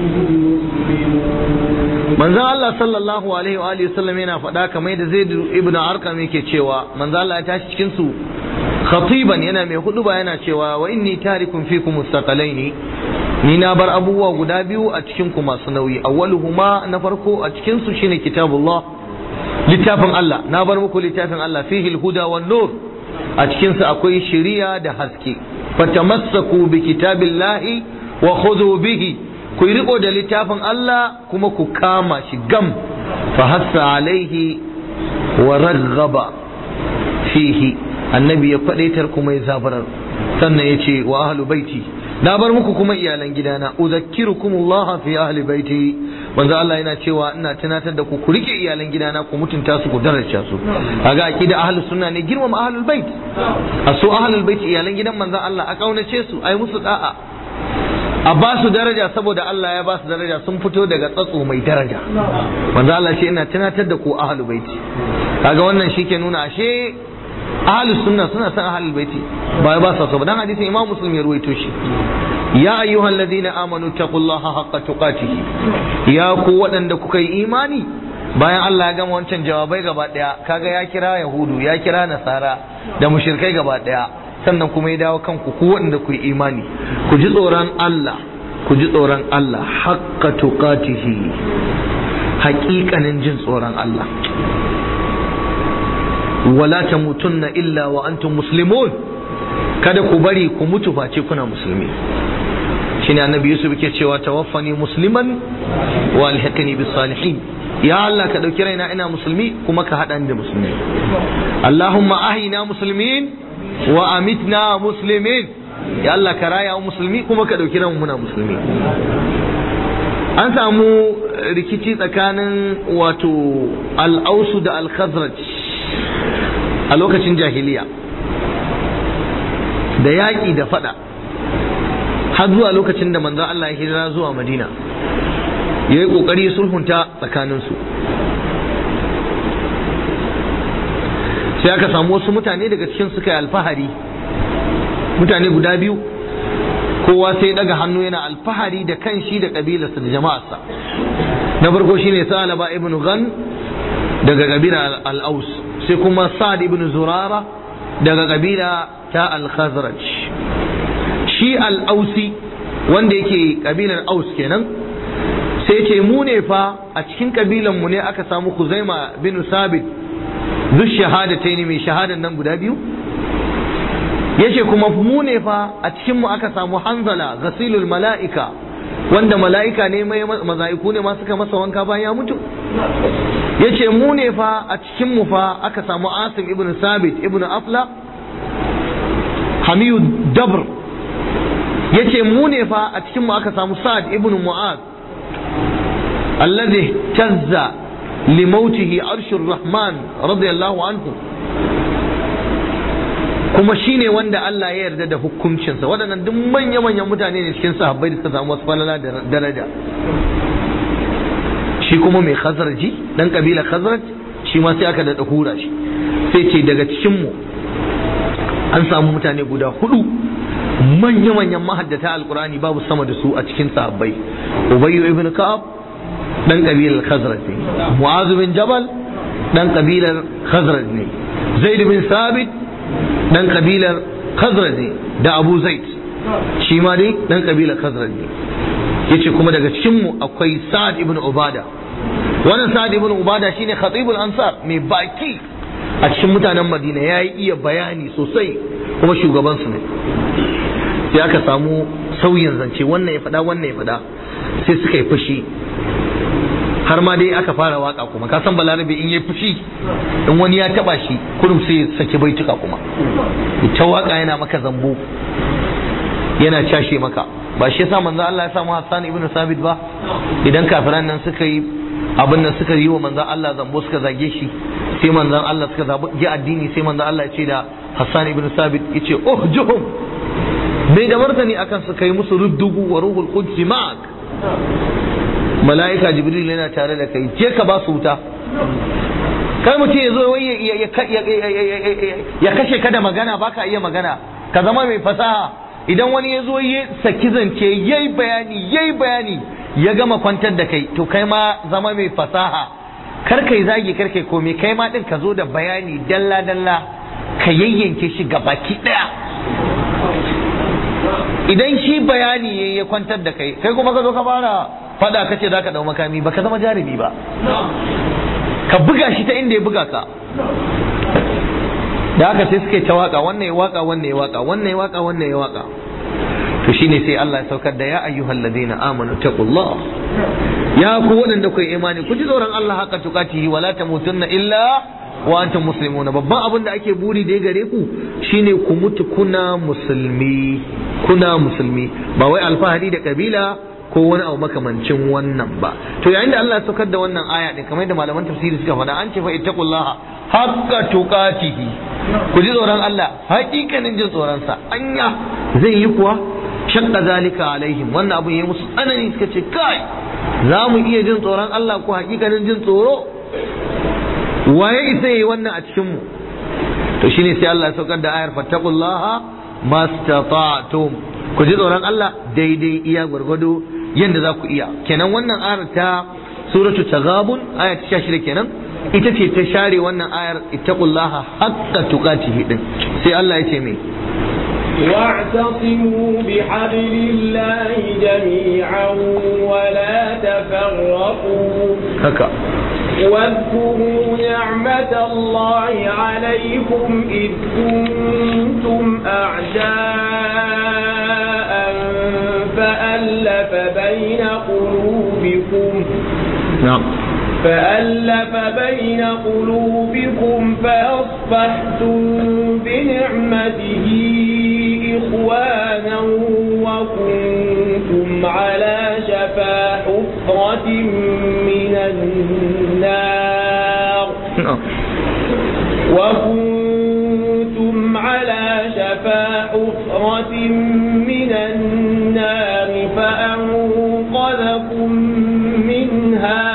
muslimun. manzo Allah sallallahu alaihi wa alihi wasallam yana faɗa kamar da Zaid ibn Arqam yake cewa manzo Allah ya tashi cikin su khatiban, yana mai huduba yana cewa wa inni tarikum fikum mustaqalaini, ni na bar abubuwa guda biyu a cikin ku masu nauyi. awwaluhuma, na farko a cikin su shine kitabullah, littafin Allah. na bar muku littafin Allah, fihi alhuda wan nur, a cikin sa akwai shari'a da haske. fatamassaku bi kitabillahi wa khudhu bihi, ku riko da littafin Allah kuma ku kama shi gam. fa hassa alaihi wa raghaba fihi, annabi ya fadaitar kuma ya zabarar. sannan yace wa ahlu baiti, na bar muku kuma iyalan gidana. uzakkirukumullah fi ahli baiti, manzo Allah yana cewa ina tunatar da ku rike iyalan gidana, ku mutunta su, ku daraja su. kaga akida ahlus sunna ne girmama ahlul bait. aso ahlul bait iyalan gidan manzo Allah a kaunace su, ai musu da'a, a ba su daraja saboda Allah ya ba su daraja, sun fito daga tsatso mai daraja. manzo Allah ce ina tunatar da ku ahlul bait. kaga wannan shike nuna ashe ahlus sunna suna san ahlul baiti, ba sa so. dan hadisin Imam Muslim ya ruwaito shi. ya ayyuhal ladina amanu taqullaha haqqa tuqatihi, ya ku waɗanda kuka yi imani. bayan Allah ya gama wancan jawabai gaba daya, kaga ya kira yahudu, ya kira nasara da mushrikai gaba daya, sannan kuma ya dawo kanku ku waɗanda ku yi imani. ku ji tsoron Allah, ku ji tsoron Allah haqqa tuqatihi, haƙiƙanin jin tsoron Allah. Wala tamutunna illa wa antum muslimun, kada ku bari ku mutu face kuna musulmi. Shine annabi Yusuf yake cewa tawaffani musliman wa alhiqni bis salihin, ya Allah ka dauki raina ina musulmi kuma ka hada ni da musulmi. Allahumma ahina muslimin wa amitna muslimin, ya Allah ka raya mu musulmi kuma ka dauki ranmu muna musulmi. An samu rikici tsakanin wato al-Aus da al-Khazraj a lokacin jahiliya, da yaƙi da fada har zuwa lokacin da manzon Allah ya hijira zuwa Madina, ya yi ƙoƙari sulhunta tsakaninsu. Sai aka samu wasu mutane daga cikin suka yi alfahari, mutane guda biyu, kowa sai daga hannu yana alfahari da kan shi da ƙabilarsa da jama'arsa. Na farko shine Salaba ibn Ghan daga ƙabilar al-Aus, sai kuma Sa'ad ibn Zurara daga ƙabila ta al-Khazraj. Shi al-Ausi wanda yake ƙabilar Aus kenan, sai ce mu ne fa a cikin ƙabilan mu ne aka samu Khuzaima bin Sabit zu shahadataini, mai shahadan nan guda biyu. Yace kuma mu ne fa a cikin mu aka samu Hanzala ghasilul mala'ika, wanda mala'ika ne mai mazaiku ne ma suka masa wanka bayan ya mutu. Yace mu ne fa a cikin mu fa aka samu Asim ibn Sabit ibn Afla Hamiyu Dabr. Yace mu ne fa a cikin mu aka samu Sa'ad ibn Mu'az alladhi tazza limautihi arshur rahman radiyallahu anhu, kuma shine wanda Allah ya yarda da hukuncinsa. Waɗannan duk manya-manyan mutane ne cikin sahabbai da suka samu wasu falala da daraja. Shi kuma mai Khazraji, dan kabila Khazraj, shi ma sai aka da hura shi, sai ce daga cikin mu an samu mutane guda 4 manya-manyan mahaddata alqur'ani babu sama da su a cikin sahabbai. Ubayy ibn Ka'ab dan kabilar Khazraj ne, Mu'az bin Jabal dan kabilar Khazraj ne, Zaid bin Sabit dan kabilar Khazraj ne, da Abu Zaid shi ma dai dan kabilar Khazraj ne. Yace kuma daga cikin mu akwai Sa'ad ibn Ubada. Wannan Sa'ad ibn Ubada shine khatibul ansar, mai baki a cikin mutanen Madina, yayi iya bayani sosai kuma shugaban su ne. Sai aka samu sauyin zance, wannan ya fada wannan ya fada, sai suka yi fushi, har ma dai aka fara waka kuma. Ka san balarabe in yayi fushi, in wani ya taba shi kurum sai ya saki baituka kuma, ita waka yana maka zambo, yana cashe maka. Ba shi yasa manzo Allah ya samu Hassan ibn Sabit ba, idan kafiran nan suka yi abin nan, suka yi wa manzo Allah zambo, suka zage shi, sai manzo Allah suka zagi addini, sai manzo Allah ya ce da Hassan ibn Sabit, yace uhjuhum, bai da martani akan su kai musu ruddugu wa ruhul quds ma'ak, mala'ika Jibril yana tare da kai, je ka ba su wuta. Kai mutum ya zo ya kashe ka da magana, baka iya magana, ka zama mai fasaha. Idan wani ya zo ya saki zance, yayi bayani ya gama kwantar da kai, to kai ma zama mai fasaha, kar kai zagi, kar kai komai, kai ma din ka zo da bayani dalla dalla, ka yayyanke shi gabaki daya. Idan shi bayani ya kwantar da kai, kai kuma ka zo ka fara fada, kace zaka dau makami, baka zama jarumi ba. Ka buga shi ta inda ya buga ka. Da haka sai suka yi ta waka, wannan ya waka, wannan ya waka, wannan ya waka, wannan ya waka. To shine sai Allah ya saukar da ya ayyuhal ladina amanu taqullah, ya ku wadanda ku imani ku ji tsoron Allah haka tukatihi wala tamutunna illa wa antum muslimuna. Babban abin da ake buri da gare ku shine ku mutu kuna musulmi, ba wai alfahari da kabila ko wani abu makamancin wannan ba. To yayin da Allah ya saukar da wannan aya din, kamar da malaman tafsiri suka faɗa, an ce fa ittaqullaha haqqa tuqatihi, ku ji tsoron Allah hakikanin jin tsoron sa. Anya zai yi kuwa? Shaqqa zalika alaihim, wannan abu yayi musu tsanani, suka ce kai za mu iya jin tsoron Allah ko hakikanin jin tsoro? Waye isa yi wannan a cikin mu? To shine sai Allah ya saukar da ayar fattaqullaha mastata'tum, ku ji tsoron Allah daidai iya gwargwado yanda za ku iya. Kenan wannan ayar ta suratu Taghabun aya ta 16 kenan, ita ce ta share wannan ayar ittaqullaha haqqa tuqatihi din. Sai Allah ya ce me? واعتصموا بحبل الله جميعا ولا تفرقوا haka واذكروا نعمة الله عليكم إذ كنتم أعداء فألف بين قلوبكم فأصبحتم بنعمته إخوانا وكنتم على شفا حفرة من النار فأنقذكم منها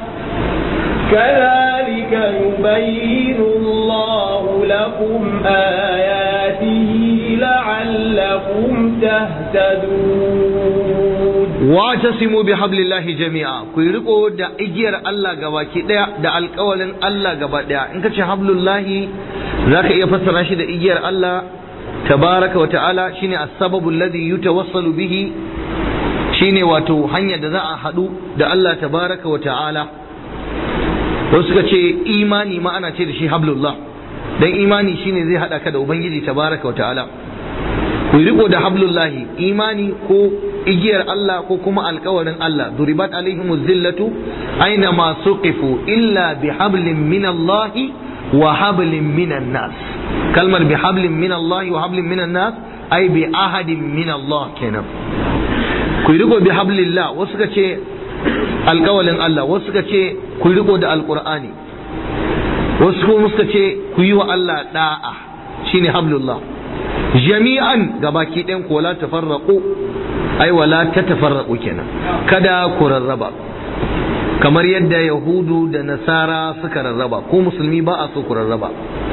كذلك يبين الله لكم آياته لعلكم تهتدون واعتصموا بحبل الله جميعا kuyi riko da igiyar Allah gabaki daya da alƙawalin Allah gaba daya in kace hablullahi zaka iya fassara shi da igiyar Allah tabaraka wa ta'ala shine as-sababu alladhi yutawassalu bihi shine wato hanyar da za a hadu da Allah tabaraka wa ta'ala wasu suka ce imani ma ana ce da shi hablullah dan imani shine zai hada ka da ubangiji tabaraka wa ta'ala ku riko da hablullahi imani ko igiyar Allah ko kuma alkawarin Allah duribat alaihimuz zillatu aina ma suqifu illa bihablin min Allah wa hablin minan nas kalmar bihablin min Allah wa hablin minan nas ay bi ahadin min Allah kenan ku riko bi hablillah wasu suka ce alkawalin Allah wasu suka ce ku riko da alqur'ani wasu kuma suka ce ku yi wa Allah da'a shine hablullah jami'an gabaki ɗayan ku wala tafarraqu ai wala tatafarraqu kenan kada ku rarraba kamar yadda yahudu da nasara suka rarraba ko musulmi ba a so ku rarraba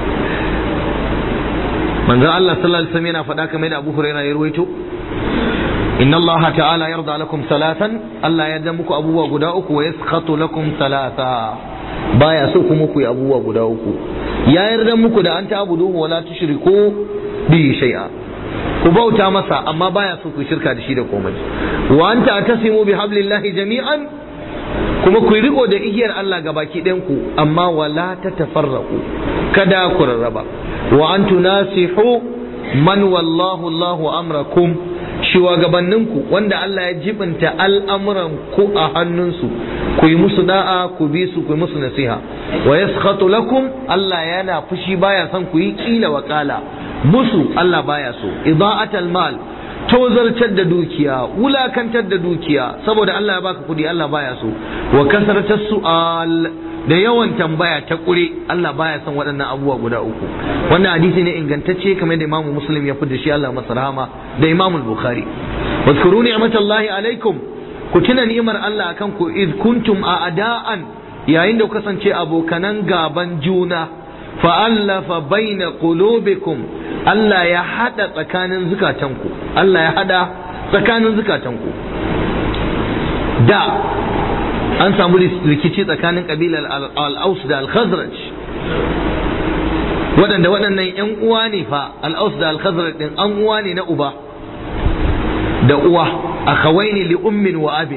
manzo Allah sallallahu alaihi wasallam yana faɗa kamar da Abu Hurairah ya ruwaito inna Allah ta'ala yarda lakum salatan Allah ya yarda muku abubuwa guda uku wa yaskhatu lakum salata baya so kuma ku yi abubuwa guda uku ya yarda muku da an ta'budu wala tushriku bi shay'a ku bauta masa amma baya so ku shirka da shi da komai wa anta atasimu bi hablillahi jami'an kuma ku riko da igiyar Allah gabaki ɗayan ku amma wala tatafarraqu kada ku rarraba wa antu nasihu man wallahu Allahu amrakum shugabanninku wanda Allah ya jibinta al'amuran ku a hannunsu ku yi musu da'a ku bi su ku yi musu nasiha wa yaskhatu lakum Allah yana fushi baya son ku yi kila wa kala musu Allah baya so ida'atul mal tozartar da dukiya wulakantar da dukiya saboda Allah ya baka kudi Allah baya so wa kasratus su'al da yawan tambaya ta kure Allah baya son waɗannan abubuwa guda uku wannan hadisi ne ingantacce kamar da Imam Muslim ya fidda shi Allah masa rahama da Imam Bukhari wazkuru ni'matallahi alaikum ku tuna ni'imar Allah akan ku id kuntum a'da'an yayin da ku kasance abokanan gaban juna fa'allafa baina qulubikum Allah ya hada tsakanin zukatanku Allah ya hada tsakanin zukatanku da an samu rikici tsakanin kabilar al-Aus da al-Khazraj waɗannan ƴan uwa ne fa al-Aus da al-Khazraj din an uwa ne na uba da uwa akhawaini li ummin wa abin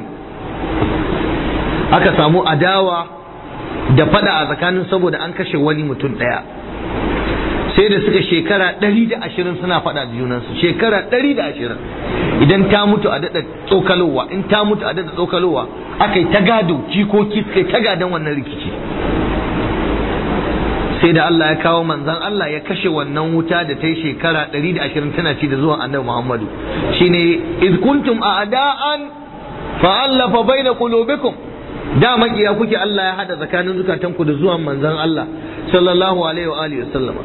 aka samu adawa da fada a tsakanin saboda an kashe wani mutum ɗaya sai da suka shekara 120 suna fada da junansu shekara 120 idan ta mutu a daɗa tsokalowa in ta mutu a daɗa tsokalowa aka yi ta gado jikoki suka yi ta gadon wannan rikici sai da Allah ya kawo manzan Allah ya kashe wannan wuta da ta yi shekara 120 tana ci da zuwan annabi Muhammadu shine iz kuntum a'da'an fa'allafa baina qulubikum da makiya kuke Allah ya hada tsakanin zukatanku da zuwan manzan Allah sallallahu alaihi wa alihi wasallama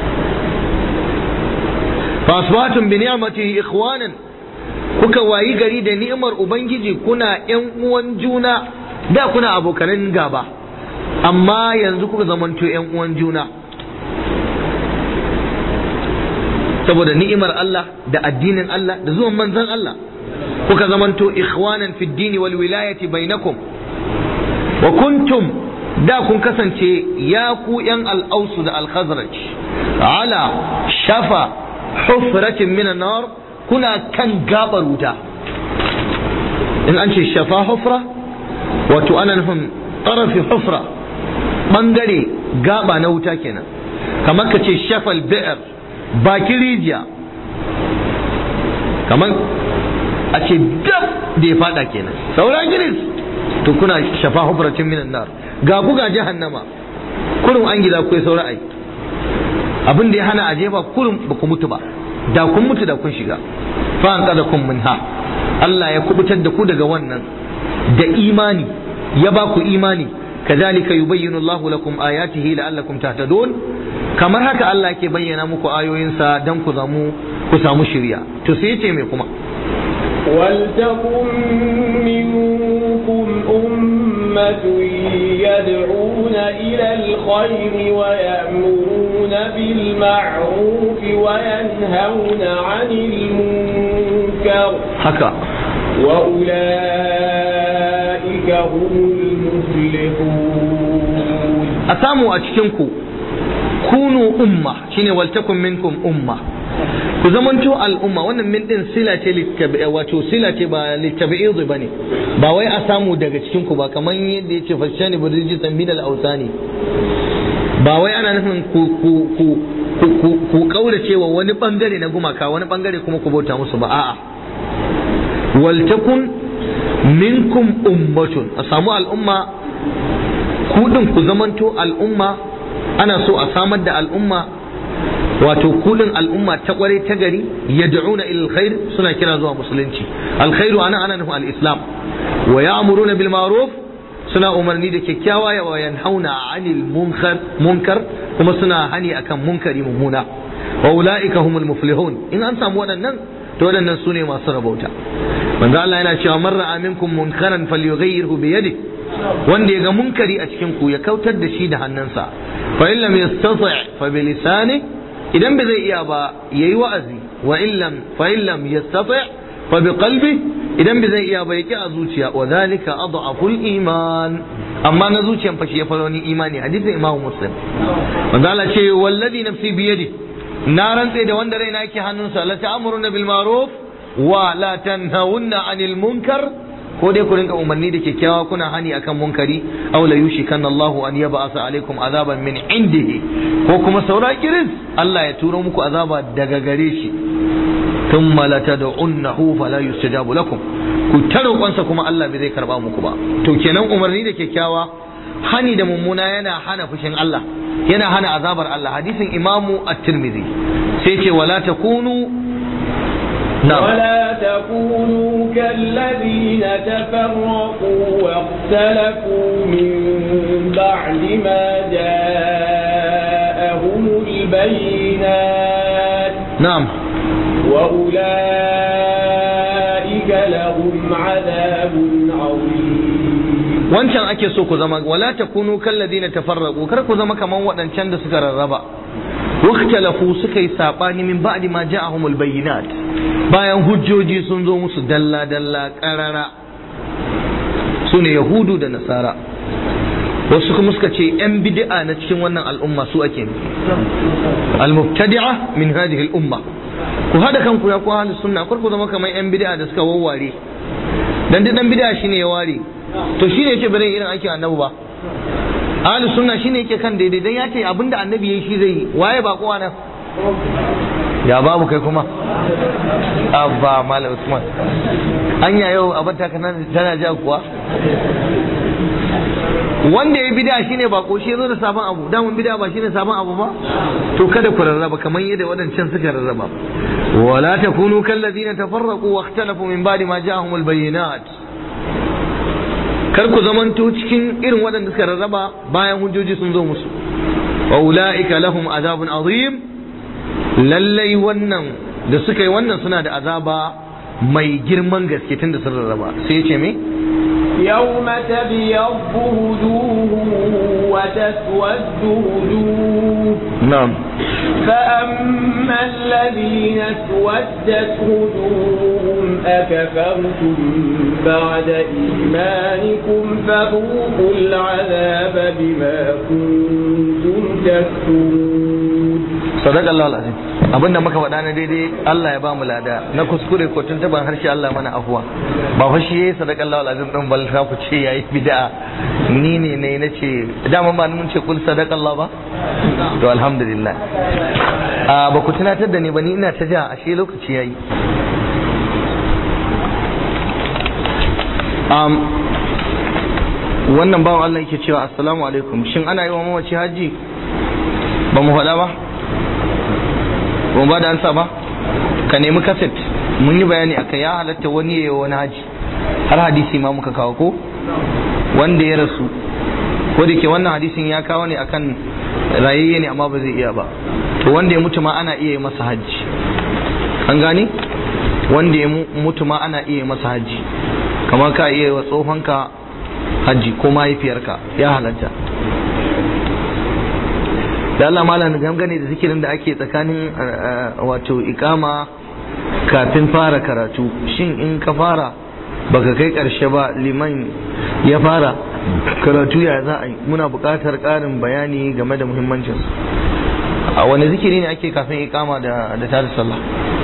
fa asbatum bi ni'matihi ikhwanan kuka wayi gari da ni'imar ubangiji kuna ƴan uwan juna da kuna abokanan gaba amma yanzu kuka zamanto ƴan uwan juna saboda ni'imar Allah da addinin Allah da zuwan manzon Allah kuka zamanto ikhwanan fi ad-din wal wilayati bainakum wa kuntum da kun kasance ya ku ƴan al-Aus da al-Khazraj ala shafa hufratin min an-nar kuna kan gabar wuta in an ce shafa hufra wato ana nufin tarafi hufra bangare gaba na wuta kenan kamar ka ce shafal bi'r bakin rijiya kamar a ce dab da ya fada kenan sauran giris to kuna shafa hufratin minan nar ga ku ga jahannama kurum an gida ku saura ai abin da ya hana aje ba kurum ba ku mutu ba da kun mutu da kun shiga fa an kada kun minha Allah ya kubutar da ku daga wannan da imani ya ba ku imani kazalika yubayyinu Allahu lakum ayatihi la'allakum tahtadun kamar haka Allah ke bayyana muku ayoyinsa dan ku samu shiriya to sai yace me kuma ولتكن منكم أمة يدعون إلى الخير ويأمرون بالمعروف وينهون عن المنكر haka وأولئك هم المفلحون أسامو أتشكنكو كونوا أمة شيني ولتكن منكم أمة ku zamanto al'umma wannan min din sila ce wato sila ce ba littabi'id bane ba wai a samu daga cikin ku ba kaman yadda yace fashani burjisan min al-awsani ba wai ana nufin ku kaurace wa wani bangare na gumaka wani bangare kuma ku bauta musu ba a'a waltakun minkum ummatun a samu al'umma ku din ku zamanto al'umma ana so a samar da al'umma wato kudin al'umma ta kware ta gari yad'una ila alkhair suna kira zuwa musulunci alkhairu ana nufin al-islam wa ya'muruna bil ma'ruf suna umarni da kyakkyawa wa yanhauna 'anil munkar kuma suna hani akan munkari mummuna wa ulaika humul muflihun in an samu waɗannan to waɗannan sune masu rabauta manzo Allah yana cewa man ra'a minkum munkaran falyughayyirhu bi yadihi wanda ya ga munkari a cikin ku ya kautar da shi da hannunsa fa in lam yastati' fa bi lisanihi idan ba zai iya ba yayi wa'azi wa in lam yastati' fa bi qalbi idan ba zai iya ba yake a zuciya wa zalika adhaful iman amma na zuciyan fa shi ya faro ni imani hadisin imamu muslim manzo Allah ce wallazi nafsi bi yadi na rantse da wanda raina yake hannunsa la ta'muruna bil ma'ruf wa la tanhawunna 'anil munkar ko dai ku rinka umarni da kyakkyawa kuna hani akan munkari aw la yushikanna Allahu an yab'asa alaikum azaban min indihi ko kuma saura kiris Allah ya turo muku azaba daga gare shi thumma la tad'unnahu fala yustajabu lakum ku taroƙonsa kuma Allah bai zai karba muku ba to kenan umarni da kyakkyawa hani da mummuna yana hana fushin Allah yana hana azabar Allah hadisin Imamu At-Tirmidhi sai ce wala takunu ولا تكونوا كالذين تفرقوا واختلفوا من بعد ما جاءهم البينات نعم وأولئك لهم عذاب عظيم wancan ake so ku zama wala takunu kalladina tafarraqu kar ku zama kaman wadancan da suka rarraba واختلفوا suka yi sabani min ba'di ma ja'ahumul bayyinat bayan hujjoji sun zo musu dalla dalla qarara sune yahudu da nasara wasu kuma suka ce yan bid'a na cikin wannan al'umma su ake al-mubtadi'a min hadhihi al-umma ku hada kanku ya ku ahlus sunna kar ku zama kaman yan bid'a da suka wawware dan bid'a shine ya ware to shine yake bare irin aikin annabi ba ahlus sunna shine yake kan daidai dan ya ce abinda annabi yayi shi zai yi waye ba kowa nan ya babu kai kuma abba malam usman anya yau abata kana tana ja kuwa wanda ya bid'a shine ba ko shi yazo da sabon abu dan bid'a ba shine sabon abu ba to kada ku rarraba kamar yadda wadancan suka rarraba wala takunu kallazina tafarraqu wa ikhtalafu min ba'di ma ja'ahumul bayyinat kar ku zamanto cikin irin waɗanda suka rarraba bayan hujjoji sun zo musu wa ula'ika lahum azabun azim lallai wannan da suka yi wannan suna da azaba mai girman gaske tun da sun rarraba sai ya ce me يوم تبيض وجوه وتسود وجوه نعم فأما الذين اسودت وجوههم أكفرتم بعد إيمانكم فذوقوا العذاب بما كنتم تكفرون صدق الله العظيم abinda muka faɗa na daidai Allah ya ba mu lada na kuskure ko tuntuban harshe Allah mana afuwa ba fa shi yayi sadaqallahu alazim din bal ku ce yayi bid'a ni ne na ce dama ba mun ce kul sadaqallah ba to alhamdulillah ba ku tunatar da ni ba, ni ina ta ja ashe lokaci yayi. Wannan bawan Allah yake cewa assalamu alaikum, shin ana yi wa mamaci haji? Ba mu faɗa ba mu ba da ansa ba, ka nemi kaset mun yi bayani akan ya halatta wani yayi wani haji, har hadisi ma muka kawo ko wanda ya rasu, ko da ke wannan hadisin ya kawo ne akan rayayye ne amma ba zai iya ba, to wanda ya mutu ma ana iya yi masa haji, an gane, wanda ya mutu ma ana iya yi masa haji, kamar ka iya wa tsohonka haji ko mahaifiyarka, ya halatta. Da Allah malam gangane da zikirin da ake tsakanin wato ikama kafin fara karatu, shin in ka fara baka kai karshe ba liman ya fara karatu ya za a yi? Muna buƙatar ƙarin bayani game da muhimmancin a wani zikiri ne ake kafin ikama da tada sallah?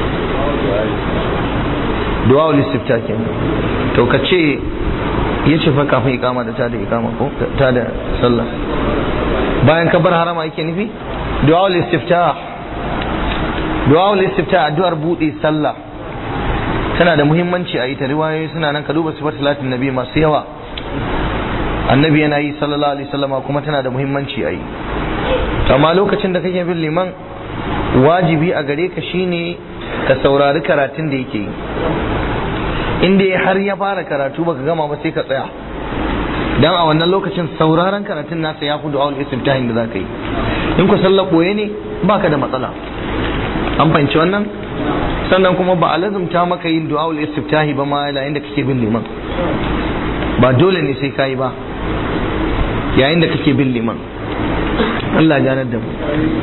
Du'a ul istifta kenan. To ka ce ya ce fa kafin ikama da tada ikama ko tada sallah, bayan ka bar harama yake nufi? Du'a ul istifta, du'a ul istifta addu'ar buɗe sallah tana da muhimmanci a yi ta, riwayoyi suna nan, ka duba sifar salatin nabi masu yawa, annabi yana yi sallallahu alaihi wasallama, kuma tana da muhimmanci a yi. Amma lokacin da kake bin liman wajibi a gare ka shine ka saurari karatun da yake yi, inda har ya fara karatu baka gama ba sai ka tsaya, dan a wannan lokacin sauraron karatun nasa ya fi du'aul istiftahin da zaka yi. In ku sallah koye ne baka da matsala, an fahimci wannan. Sannan kuma ba a lazumta maka yin du'aul istiftahi ba ma yayin da kake bin liman, ba dole ne sai kayi ba yayin da kake bin liman. Allah ya ganar da mu.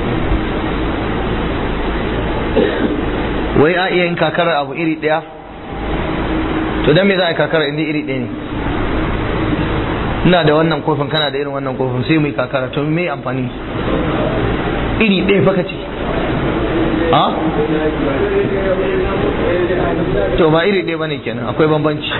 Wai a iya yin kakarar abu iri daya? To dan me za a yi kakarar inda iri daya ne? Ina da wannan kofin, kana da irin wannan kofin, sai mu yi kakara, to me amfani? Iri daya fa kace? Ha? To ba iri daya bane kenan, akwai bambanci.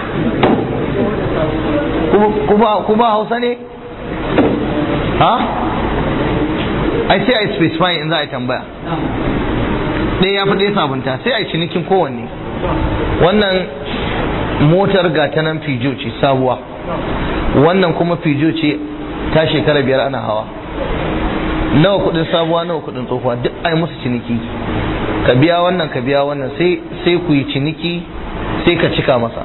Kuma Hausa ne? Ha? Ai sai a yi specify in za a yi tambaya. Ɗaya ya fi ɗaya sabunta, sai a yi cinikin kowanne. Wannan motar gata nan Fijo ce sabuwa, wannan kuma Fijo ce ta shekara 5 ana hawa. Nawa kudin sabuwa, nawa kudin tsohuwa, duk ai musu ciniki. Ka biya wannan, ka biya wannan, sai ku yi ciniki, sai ka cika masa.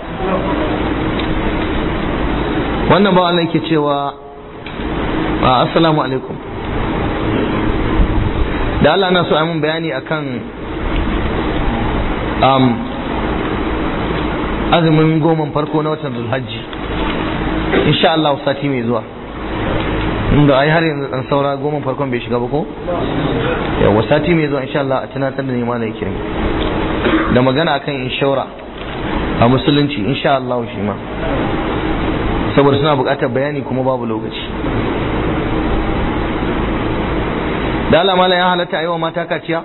Wannan ba Allah yake cewa assalamu alaikum, da Allah na so a mun bayani akan azumin 10 farko na watan Zulhajji, insha Allah sati mai zuwa, inda ai har yanzu dan saura 10 farkon bai shiga ba ko? Yawa sati mai zuwa insha Allah a tunatar da ni ma da yake da magana akan inshora a musulunci insha Allah shi ma, saboda suna buƙatar bayani kuma babu lokaci. Da Allah malam ya halatta ayi wa mata kaciya?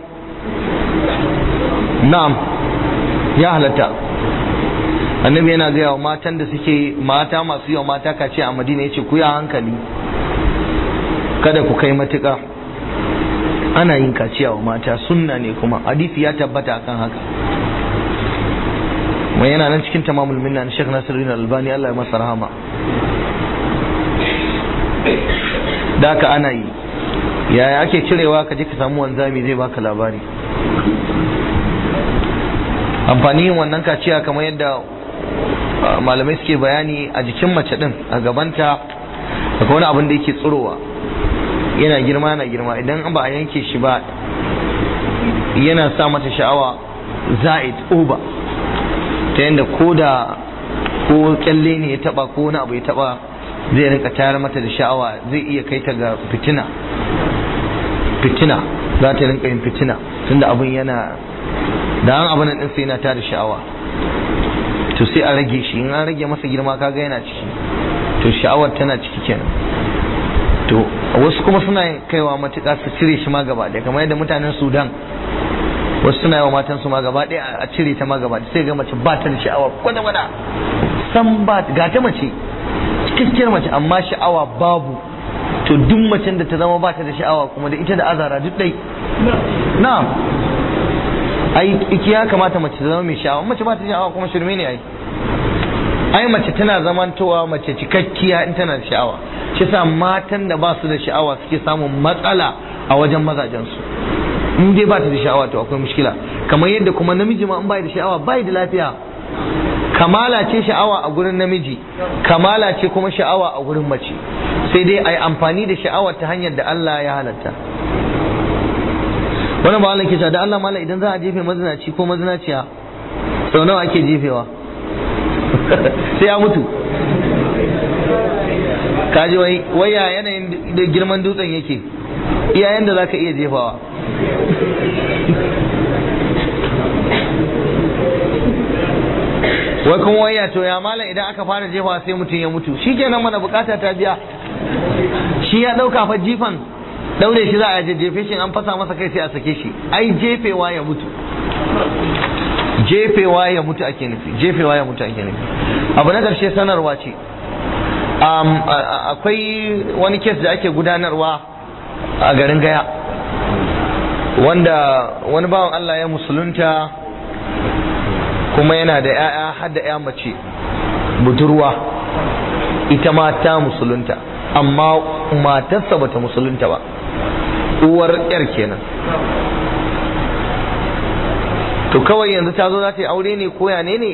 Na'am, ya halatta. Annabi yana gaya wa matan da suke mata masu yawa mata kaciya a Madina, yace ku ya hankali, kada ku kai matuƙa. Ana yin kaciya wa mata, sunna ne kuma hadisi ya tabbata akan haka. Mai yana nan cikin tamamul minna na Sheikh Nasiruddin Albani, Allah ya masa rahama. Da haka ana yi. Yaya ake cirewa? ka je ka samu wanzami zai baka labari. Amfani yin wannan kaciya kamar yadda malamai suke bayani, a jikin mace din a gabanta akwai wani abin da yake tsirowa, yana girma, idan ba a yanke shi ba yana sa mata sha'awa za'id uba, ta yadda ko kyalle ne ya taba ko wani abu ya taba zai rinka tayar mata da sha'awa, zai iya kai ta ga fitina, za ta rinka yin fitina, tunda abin yana da an abin nan sai yana tada sha'awa. To sai a rage shi, in an rage masa girma kaga yana ciki, to sha'awar tana ciki kenan. To wasu kuma suna kaiwa matuƙa su cire shi ma gaba ɗaya, kamar yadda mutanen Sudan wasu suna yawa matan su ma gaba ɗaya a cire ta ma gaba ɗaya, sai ga mace ba ta da sha'awa kwata-kwata, san ba ga ta mace cikakkiyar mace amma sha'awa babu, to duk macen da ta zama ba ta da sha'awa kuma da ita da azara duk dai. Na'am, ai iki ya kamata mace ta zama mai sha'awa, mace ba ta da sha'awa kuma shirme ne ai mace tana zamantowa mace cikakkiya in tana da sha'awa. Shi sa matan da ba su da sha'awa suke samun matsala a wajen mazajensu. In dai ba ta da sha'awa to akwai mushkila, kamar yadda kuma namiji ma in bai da sha'awa bai da lafiya. Kamala ce sha'awa a gurin namiji, kamala ce kuma sha'awa a gurin mace, sai dai ai amfani da sha'awa ta hanyar da Allah ya halatta. Wannan ba Allah ke da Allah mala idan za a jefe mazinaci ko mazinaciya sau nawa ake jefewa? Sai ya mutu. Kaji wai ya yanayin da girman dutsen yake, iyayen da zaka iya jefawa. Wai kuma waya to ya malam idan aka fara jefawa sai mutum ya mutu, shikenan mana bukata ta biya. Shi ya dauka fa jifan daure shi za a jefe shi, an fasa masa kai sai a sake shi. Ai jefewa ya mutu, jefewa ya mutu ake nufi, jefewa ya mutu ake nufi. Abu na karshe sanarwa ce, akwai wani kes da ake gudanarwa a garin Gaya, wanda wani bawan Allah ya musulunta kuma yana da 'ya'ya har da 'ya mace budurwa, ita ma ta musulunta amma matarsa bata musulunta ba, uwar 'yar kenan. To kawai yanzu ta zo za ta yi aure ne ko ya ne,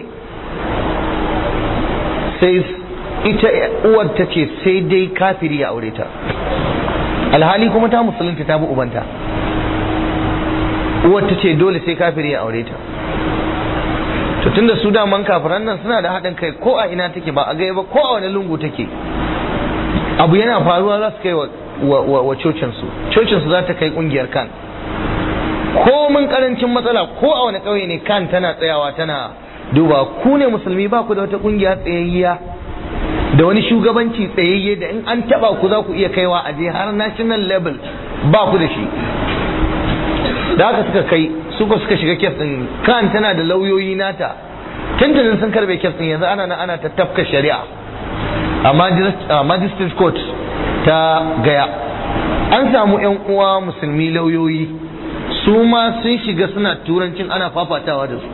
sai ita uwar ta ce sai dai kafiri ya aure ta, alhali kuma ta musulunta ta bi ubanta. Uwar ta ce dole sai kafiri ya aure ta. To tunda su daman kafiran nan suna da haɗin kai, ko a ina take ba a gaya ba, ko a wani lungu take, abu yana faruwa za su kai wa cocinsu, cocinsu za ta kai ƙungiyar kan. Ko mun karancin matsala ko a wani ƙauye ne kan tana tsayawa tana duba, ku ne musulmi ba ku da wata ƙungiya tsayayya da wani shugabanci tsayayye da in an taba ku za ku iya kaiwa a je har national level, ba ku da shi. Da haka suka shiga kes din, kan tana da lauyoyi nata, tantanin sun karbe kes din, yanzu ana ta tafka shari'a a magistrate court ta Gaya. An samu 'yan uwa musulmi lauyoyi, su ma sun shiga suna turancin ana fafatawa da su.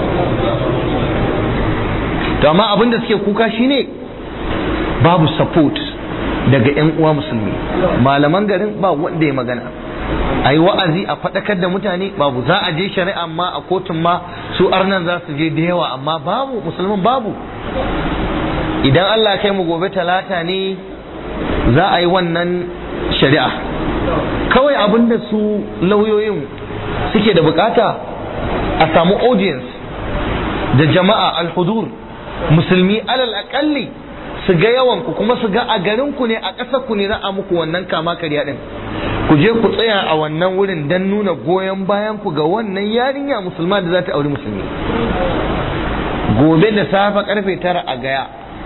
To amma abin da suke kuka shine babu support daga 'yan uwa musulmi, malaman garin ba wanda ya magana, a yi wa'azi a faɗakar da mutane babu, za a je shari'a amma a kotun ma su arnan za su je da yawa amma babu, musulmin babu. Idan Allah kai mu gobe talata ne za a yi wannan shari'a. Kawai abin da su lauyoyin suke da bukata a samu audience da jama'a alhudur musulmi alal akalli su ga yawan ku, kuma su ga a garin ku ne, a ƙasar ku ne za a muku wannan kama karya din. Ku je ku tsaya a wannan wurin dan nuna goyon bayan ku ga wannan yarinya musulma da za ta auri musulmi. Gobe da safe karfe 9 a Gaya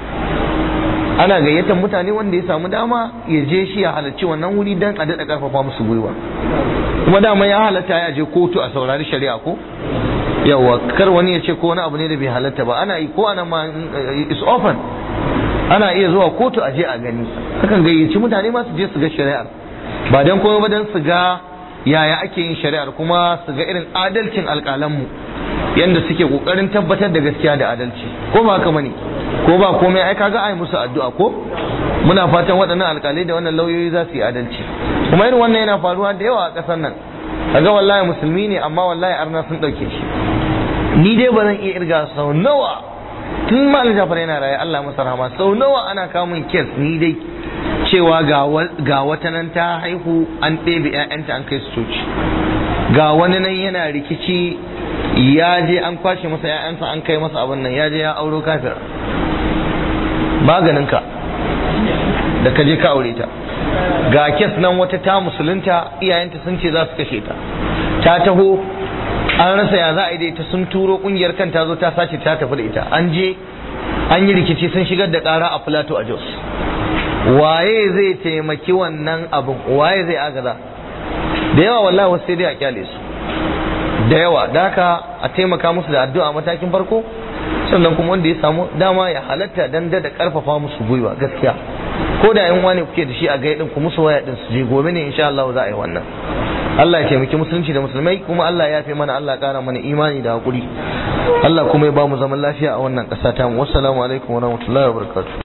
ana gayyatar mutane, wanda ya samu dama ya je shi ya halarci wannan wuri dan a daɗa ƙarfafa musu gwiwa. Kuma dama ya halatta ya je kotu a saurari shari'a ko yawa, kar wani ya ce ko wani abu ne da bai halatta ba, ana yi ko ana ma is open, ana iya zuwa kotu a je a gani. Hakan gayyaci mutane ma su je su ga shari'ar, ba dan komai ba dan su ga yaya ake yin shari'ar, kuma su ga irin adalcin alƙalanmu yanda suke kokarin tabbatar da gaskiya da adalci, ko ba haka bane? Ko ba komai ai kaga ai musu addu'a ko? Muna fatan waɗannan alƙalai da wannan lauyoyi za su yi adalci. Kuma irin wannan yana faruwa da yawa a ƙasar nan, kaga wallahi musulmi ne amma wallahi arna sun ɗauke shi. Ni dai ba zan iya irga sau nawa tun Malam Jafar yana raye, Allah masa rahama, sau nawa ana kamun kes ni dai cewa ga wata nan ta haihu an ɗebe 'ya'yanta an kai su coci, ga wani nan yana rikici ya je an kwashe masa 'ya'yansa an kai masa abin nan, ya je ya auro kafir. Maganinka da ka je ka aure ta. Ga kes nan wata ta musulunta, iyayenta sun ce za su kashe ta, ta taho an rasa ya za a yi ta, sun turo kungiyar kan ta zo ta sace ta tafi da ita, an je an yi rikici sun shigar da ƙara a Plateau a Jos. Waye zai taimaki wannan abin, waye zai agaza? Da yawa wallahi wasu sai dai a kyale su da yawa. Da haka a taimaka musu da addu'a matakin farko, sannan kuma wanda ya samu dama ya halatta dan da karfafa musu gwiwa gaskiya ko da yan wani kuke da shi a gaidin ku musu waya din su je gobe ne insha Allah za a yi wannan Allah ya taimaki musulunci da musulmai kuma Allah ya fi mana Allah kara mana imani da hakuri Allah kuma ya ba mu zaman lafiya a wannan ƙasa ta mu wassalamu alaikum wa rahmatullahi wa barakatuh